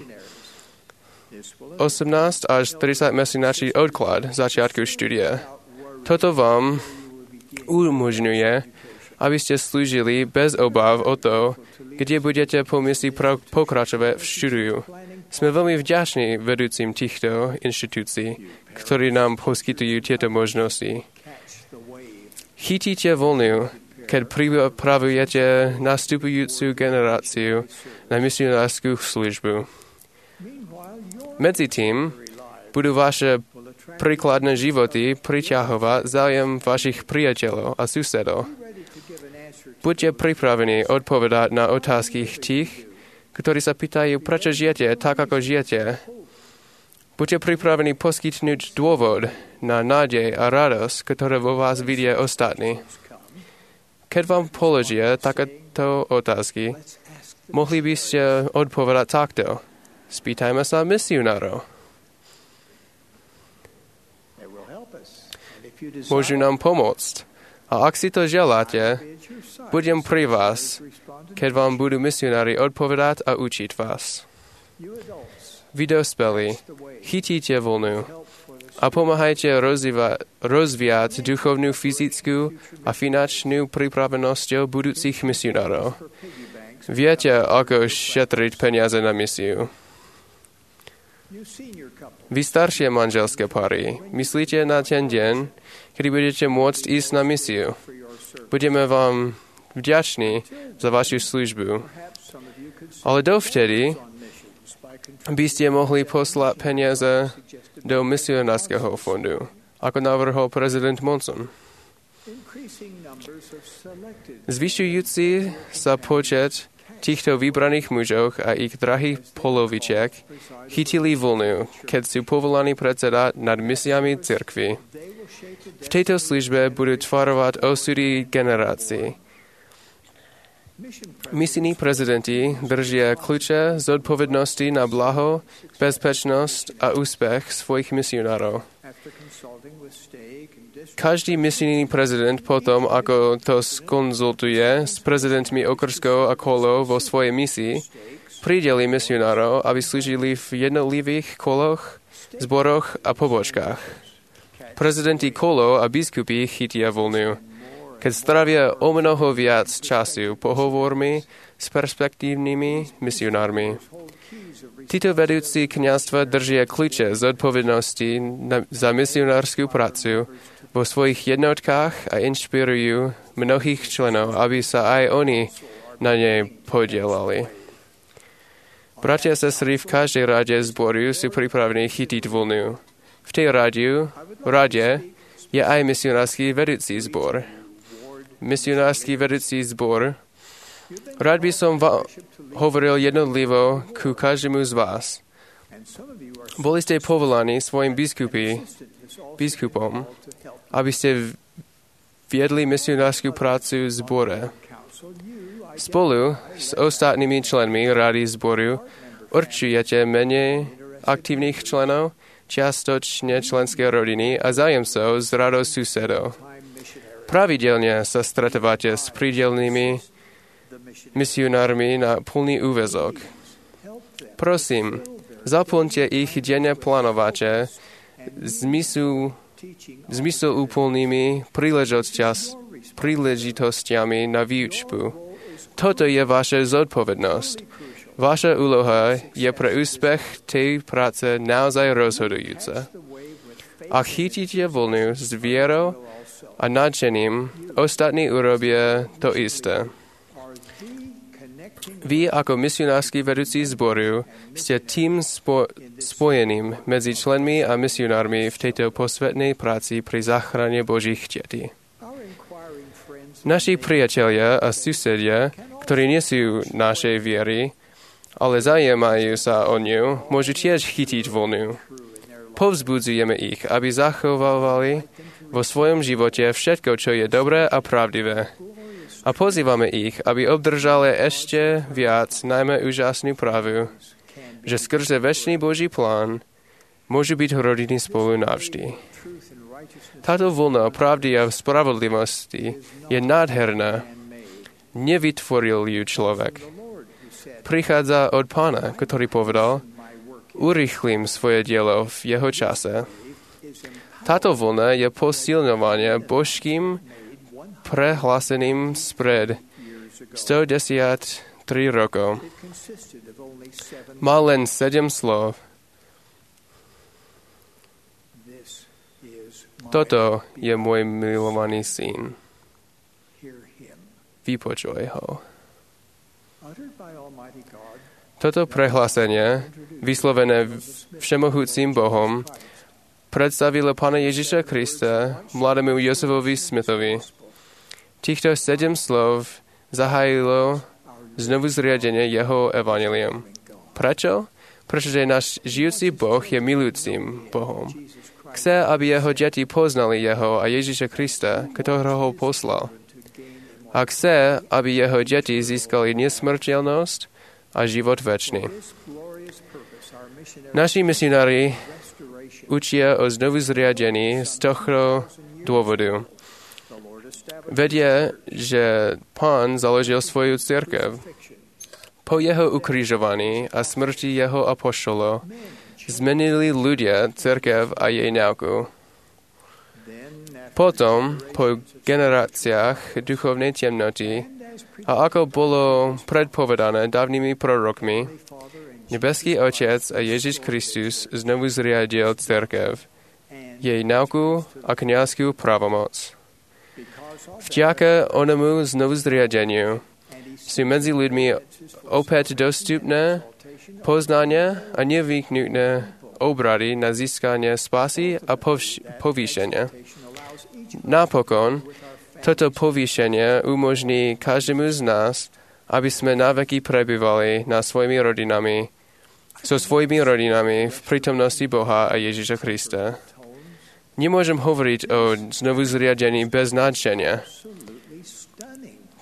osemnásť až tridsať mesačný odklad začiatku štúdia. Toto vám umožňuje, aby ste slúžili bez obav o to, kde budete po misii pokračovať v štúdiu. Sme veľmi vďační vedúcim týchto inštitúcií, ktorí nám poskytujú tieto možnosti. Chytíte voľnu, keď pripravujete nastupujúcu generáciu na misionárskú službu. Medzi tým budú vaše príkladné životy priťahovať záujem vašich priateľov a susedov. Buďte pripravení odpovedať na otázky tých, ktorí sa pýtajú, prečo žijete tak, ako žijete. Buďte pripravení poskytnúť dôvod na nádej a radosť, ktoré vo vás vidia ostatní. Keď vám položia takéto otázky, mohli by ste odpovedať takto. Spýtajme sa misionárov. Môžu nám pomôcť. A ak si to želáte, budem pri vás, keď vám budú misionári odpovedať a učiť vás. Vy dospelí, chytíte voľnu a pomáhajte rozvíjať, rozvíjať duchovnú, fyzickú a finančnú pripravenosťou budúcich misionárov. Viete, ako šetriť peniaze na misiu. Vy staršie manželské páry, myslíte na ten deň, kedy budete môcť ísť na misiu. Budeme vám vďační za vašu službu. Ale dovtedy by ste mohli poslať peniaze do misionárskeho fondu, ako navrhol prezident Monson. Zvyšujúci sa počet týchto vybraných mužov a ich drahých polovičiek chytili vlnu, keď sú povolaní predsedať nad misiami cirkvi. V tejto službe budú tvarovať osudy generácií. Misijní prezidenti držia kľúče zodpovednosti na blaho, bezpečnosť a úspech svojich misionárov. Každý misijný prezident potom, ako to skonzultuje s prezidentmi okrskov a kolov vo svojej misii, prideli misionárov, aby slúžili v jednotlivých koloch, zboroch a pobočkách. Prezidenti kolov a biskupy chytia voľňu, keď stravia o mnoho viac času pohovormi s perspektívnymi misionármi. Títo vedúci kňazstva držia kľúče zodpovednosti za misionárskú prácu vo svojich jednotkách a inšpirujú mnohých členov, aby sa aj oni na nej podielali. Bratia a sestry v každej rade zboru sú pripravení chytiť voľňu. V tej radiu, rade je aj misionársky vedúci zbor. Misionársky vedúci zbor. Rád by som vám hovoril jednotlivo ku každému z vás. Boli ste povolaní svojim biskupy, biskupom, aby ste viedli misionárskú prácu v zbore. Spolu s ostatnými členmi rady zboru určujete menej aktívnych členov, čiastočne členské rodiny a zájemcov z radou susedov. Pravidelne sa stretávate s prídelnými misionármi na plný úväzok. Prosím, zaplňte ich denne plánovače zmysel úplnými príležitostiami na výučbu. Toto je vaša zodpovednosť. Vaša úloha je pre úspech tej práce naozaj rozhodujúca. Ak chytíte voľňu s vierou a nadšením, ostatní urobia to isté. Vy ako misionársky vedúci zboru ste tým spo- spojeným medzi členmi a misionármi v tejto posvetnej práci pri záchrane Božích detí. Naši priatelia a susedia, ktorí nie sú našej viery, ale zaujímajú sa o ňu, môžu tiež chytiť voľňu. Povzbudzujeme ich, aby zachovávali vo svojom živote všetko, čo je dobré a pravdivé. A pozývame ich, aby obdržali ešte viac, najmä úžasnú pravdu, že skrze večný Boží plán môžu byť rodiny spolu navždy. Táto vlna pravdy a spravodlivosti je nádherná. Nevytvoril ju človek. Prichádza od Pána, ktorý povedal, urýchlim svoje dielo v jeho čase. Táto vlna je posilňovanie božským prehláseným spred stodesaťtri rokov. Má len sedem slov. Toto je môj milovaný syn. Vypočuj ho. Toto prehlásenie, vyslovené všemohúcim Bohom, predstavilo Pána Ježiša Krista mladému Josefovi Smithovi. Týchto sedem slov zahájilo znovu zriadenie jeho evanjelium. Prečo? Pretože náš žijúci Boh je milujúcim Bohom. Chce, aby jeho deti poznali jeho a Ježiša Krista, ktorého ho poslal. A chce, aby jeho deti získali nesmrteľnosť a život večný. Naši misionári učia o znovu zriadení z tohto dôvodu. Vedia, že Pán založil svoju cirkev. Po jeho ukrižovaní a smrti jeho apoštolov zmenili ľudia cirkev a jej náuku. Potom, po generáciách duchovnej temnoty, a ako bolo predpovedané dávnymi prorokmi, nebeský Otec a Ježiš Kristus znovu zriadil cirkev, jej náuku a kňazskú pravomoc. Vďaka onemu znovu zriadeniu sú medzi ľuďmi opäť dostupné poznania a nevyknutné obrady na získanie spásy a povš- povýšenia. Napokon, toto povýšenie umožní každému z nás, aby sme naveky prebývali na svojimi rodinami, so svojimi rodinami v prítomnosti Boha a Ježiša Krista. Nemôžem hovoriť o znovu zriadení bez nadšenia.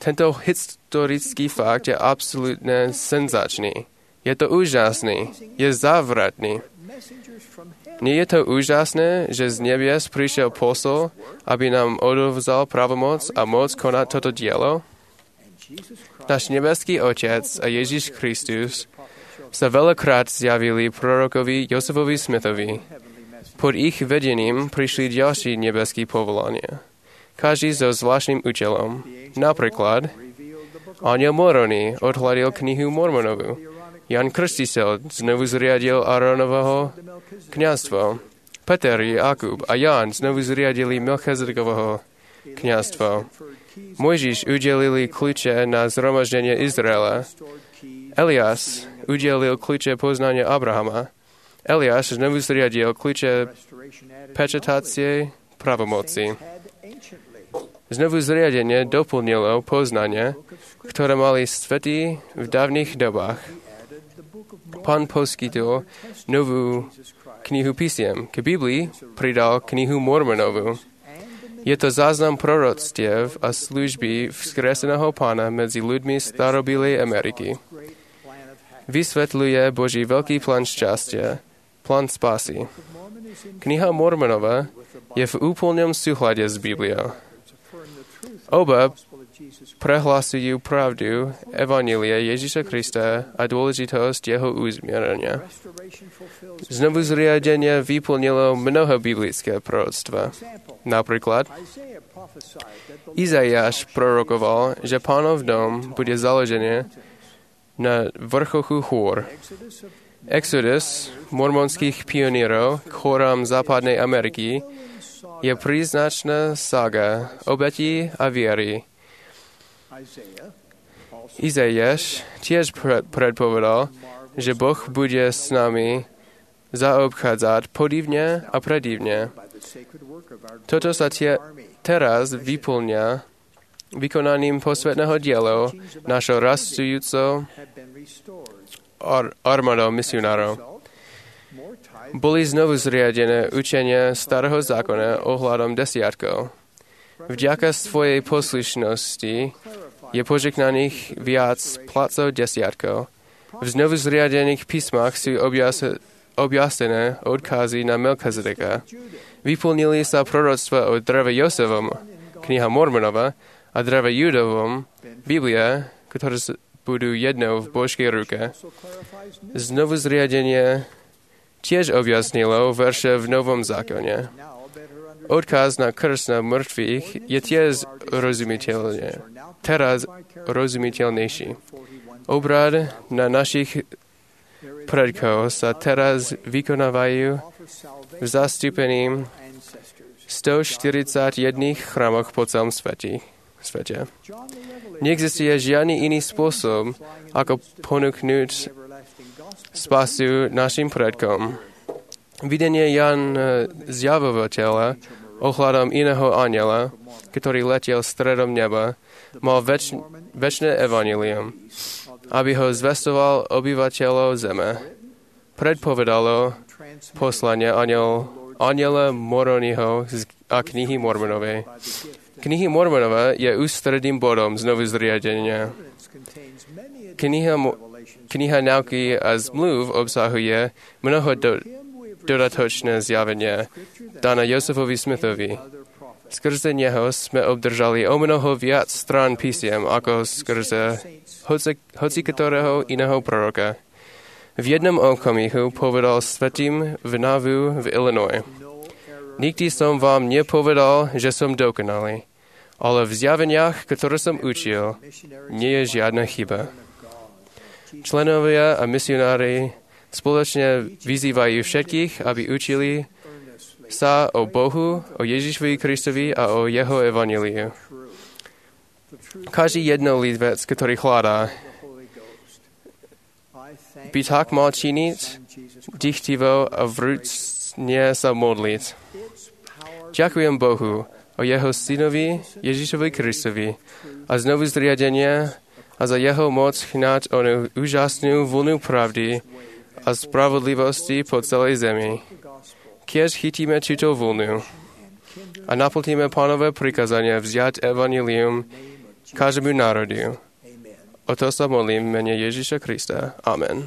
Tento historický fakt je absolútne senzačný. Je to úžasný. Je závratný. Nie je to úžasné, že z nebies prišiel posol, aby nám odovzdal pravomoc a moc konať toto dielo? Náš nebeský Otec a Ježiš Kristus sa veľakrát zjavili prorokovi Josefovi Smithovi. Pod ich vedením prišli ďalší nebeský povolania. Každý so zvláštnym účelom. Napríklad, Aniel Moroni odhľadil knihu Mormonovu. Jan Krstiteľ znovu zriadil Áronovo kňazstvo. Peter, Jakub a Ján znovu zriadili Melchizedekovo kňazstvo. Mojžiš udelili kľúče na zhromaždenie Izraela. Eliáš udelil kľúče poznania Abrahama. Eliáš znovu zriadil kľúče pečatácie pravomoci. Znovu zriadenie doplnilo poznanie, ktoré mali svätí v dávnych dobách. Pán poskytol novú knihu písiem. K Biblii pridal knihu Mormonovu. Je to záznam proroctiev a služby vzkreseného Pána medzi ľuďmi starobilej Ameriky. Vysvetľuje Boží veľký plán šťastia, plán spásy. Kniha Mormonova je v úplnom súhľade s Bibliou. Oba prehlasujú pravdu Evanjelia Ježiša Krista a dôležitosť jeho uzmierenia. Znovu zriadenie vyplnilo mnoho biblické proroctva. Napríklad, Izaiáš prorokoval, že Pánov dom bude založený na vrchochu hôr. Exodus mormonských pionierov k chorám západnej Ameriky je príznačná saga obetí a viery. Izaiáš tiež predpovedal, že Boh bude s nami zaobchádzať podivne a predivne. Toto sa tie, teraz vyplňa vykonaním posvetného diela našou rastujúcou ar- armádou misionárov. Boli znovu zriadené učenia starého zákona ohľadom desiatkov. Vďaka svojej poslušnosti je požehnaných viac placov desiatkov. V znovu zriadených písmach sú objas- objasnené odkazy na Melchizedeka. Vyplnili sa proroctva o dreve Josefovom, kniha Mormonova, a dreve Judovom, Biblia, ktoré budú jednou v Božskej ruke. Znovu zriadenie tiež objasnilo verše v Novom zákone. Odkaz na krst na mŕtvych je tiež rozumiteľný, teraz rozumiteľnejší. Obrad na našich predkov sa teraz vykonávajú v zastúpením stoštyridsaťjeden chrámoch po celom svete. svete. Neexistuje žiadny iný spôsob, ako ponúknuť spasu našim predkom. Videnie Jan Zjavovateľa ohľadom iného anjela, ktorý letel stredom neba, mal väč- väčšie evanjelium, aby ho zvestoval obyvateľov zeme. Predpovedalo poslanie anjel, anjela Moroniho a knihy Mormonovej. Knihy Mormonova je ústredným bodom znovu zriadenia. Kniha, kniha nauky a zmluv obsahuje mnoho do, dodatočné zjavenia dané Josefovi Smithovi. Skrze neho sme obdržali o mnoho viac strán písiem ako skrze hoci, hoci ktorého iného proroka. V jednom okamihu povedal svätým v Nauvoo v Illinois: Nikdy som vám nepovedal, že som dokonalý, ale v zjaveniach, ktoré som učil, nie je žiadna chyba. Členovia a misionári spoločne vyzývajú všetkých, aby učili sa o Bohu, o Ježišovi Kristovi a o jeho evanjeliu. Každý jednotlivec, ktorý hľadá, by tak mal činiť dychtivo a vrúcne sa modliť. Ďakujem Bohu o jeho synovi Ježišovi Kristovi a znovu zriadenia a za jeho moc hnať onú úžasnú vlnu pravdy a spravodlivosti po celej zemi. Keď chytíme túto vlnu a naplníme Pánové prikázania vziať evanjelium každému národu. O to sa modlím v mene Ježiša Krista. Amen.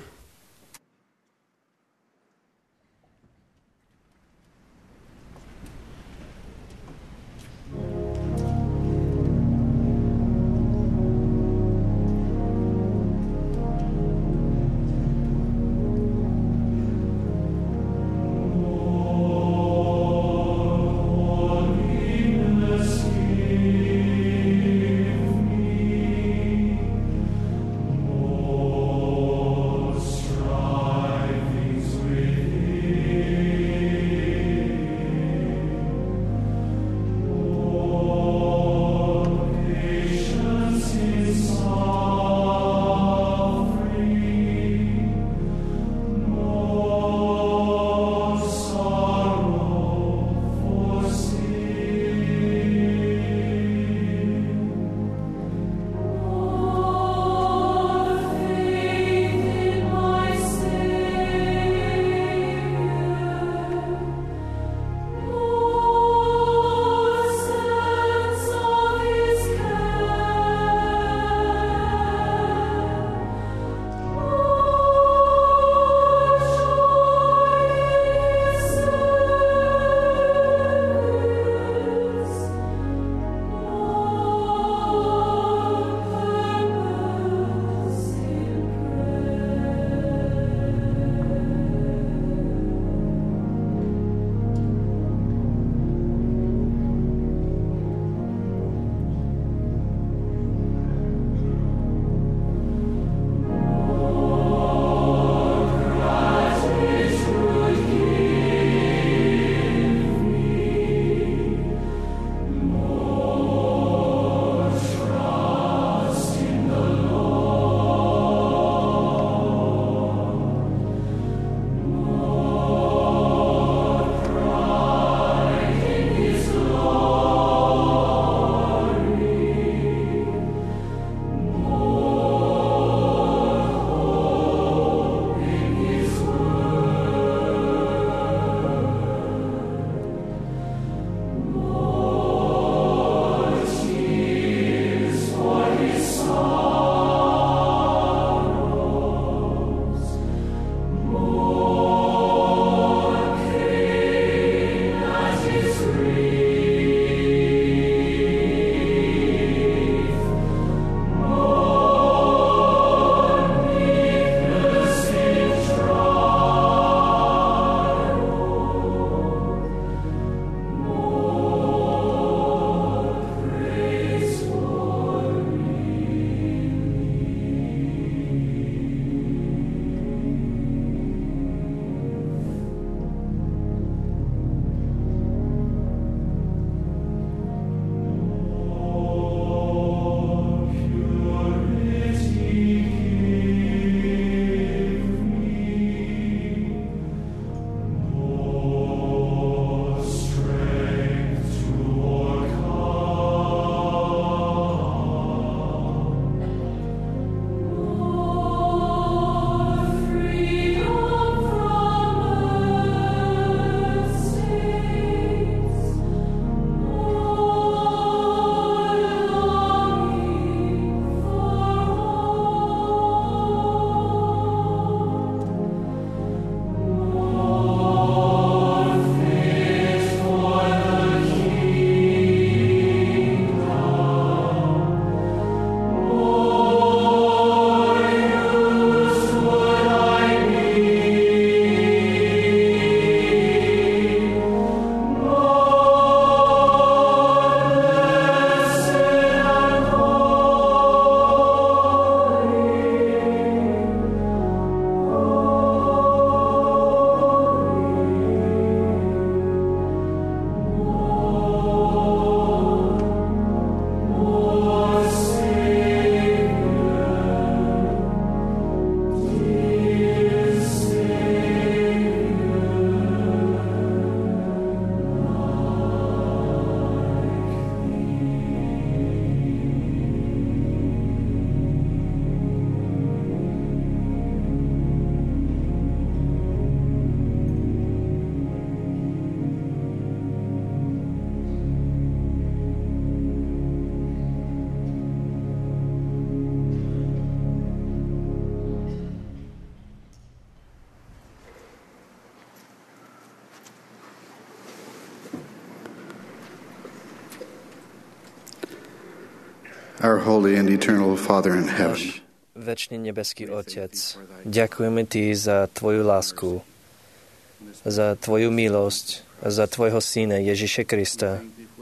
Our holy and eternal Father in heaven. Večný nebeský Otec, ďakujeme Ti za Tvoju lásku, za Tvoju milosť, za Tvojho Syna Ježiša Krista.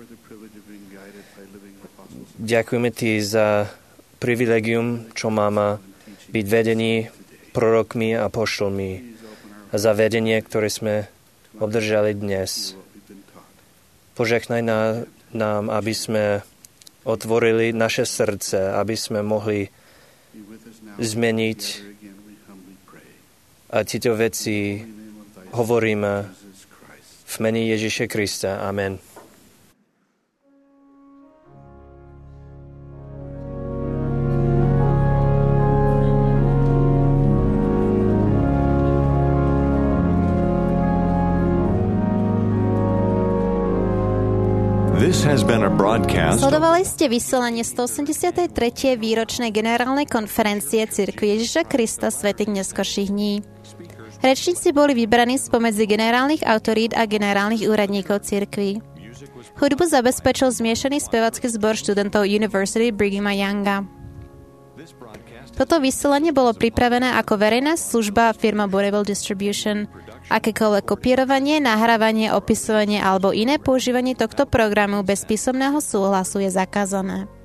Ďakujeme Ti za privilegium, čo máme byť vedení prorokmi a apoštolmi, a za vedenie, ktoré sme obdržali dnes. Požehnaj nám, aby sme otvorili naše srdce, aby sme mohli zmeniť a tieto veci hovoríme v mene Ježiša Krista. Amen. Sledovali ste vysielanie stoosemdesiatej tretej výročnej generálnej konferencie Cirkvi Ježiša Krista svätých neskorších dní. Rečníci boli vybraní spomedzi generálnych autorít a generálnych úradníkov cirkvi. Hudbu zabezpečil zmiešaný spevacký zbor študentov University Brighama Younga. Toto vysielanie bolo pripravené ako verejná služba firma Bonneville Distribution. Akékoľvek kopírovanie, nahrávanie, opisovanie alebo iné používanie tohto programu bez písomného súhlasu je zakázané.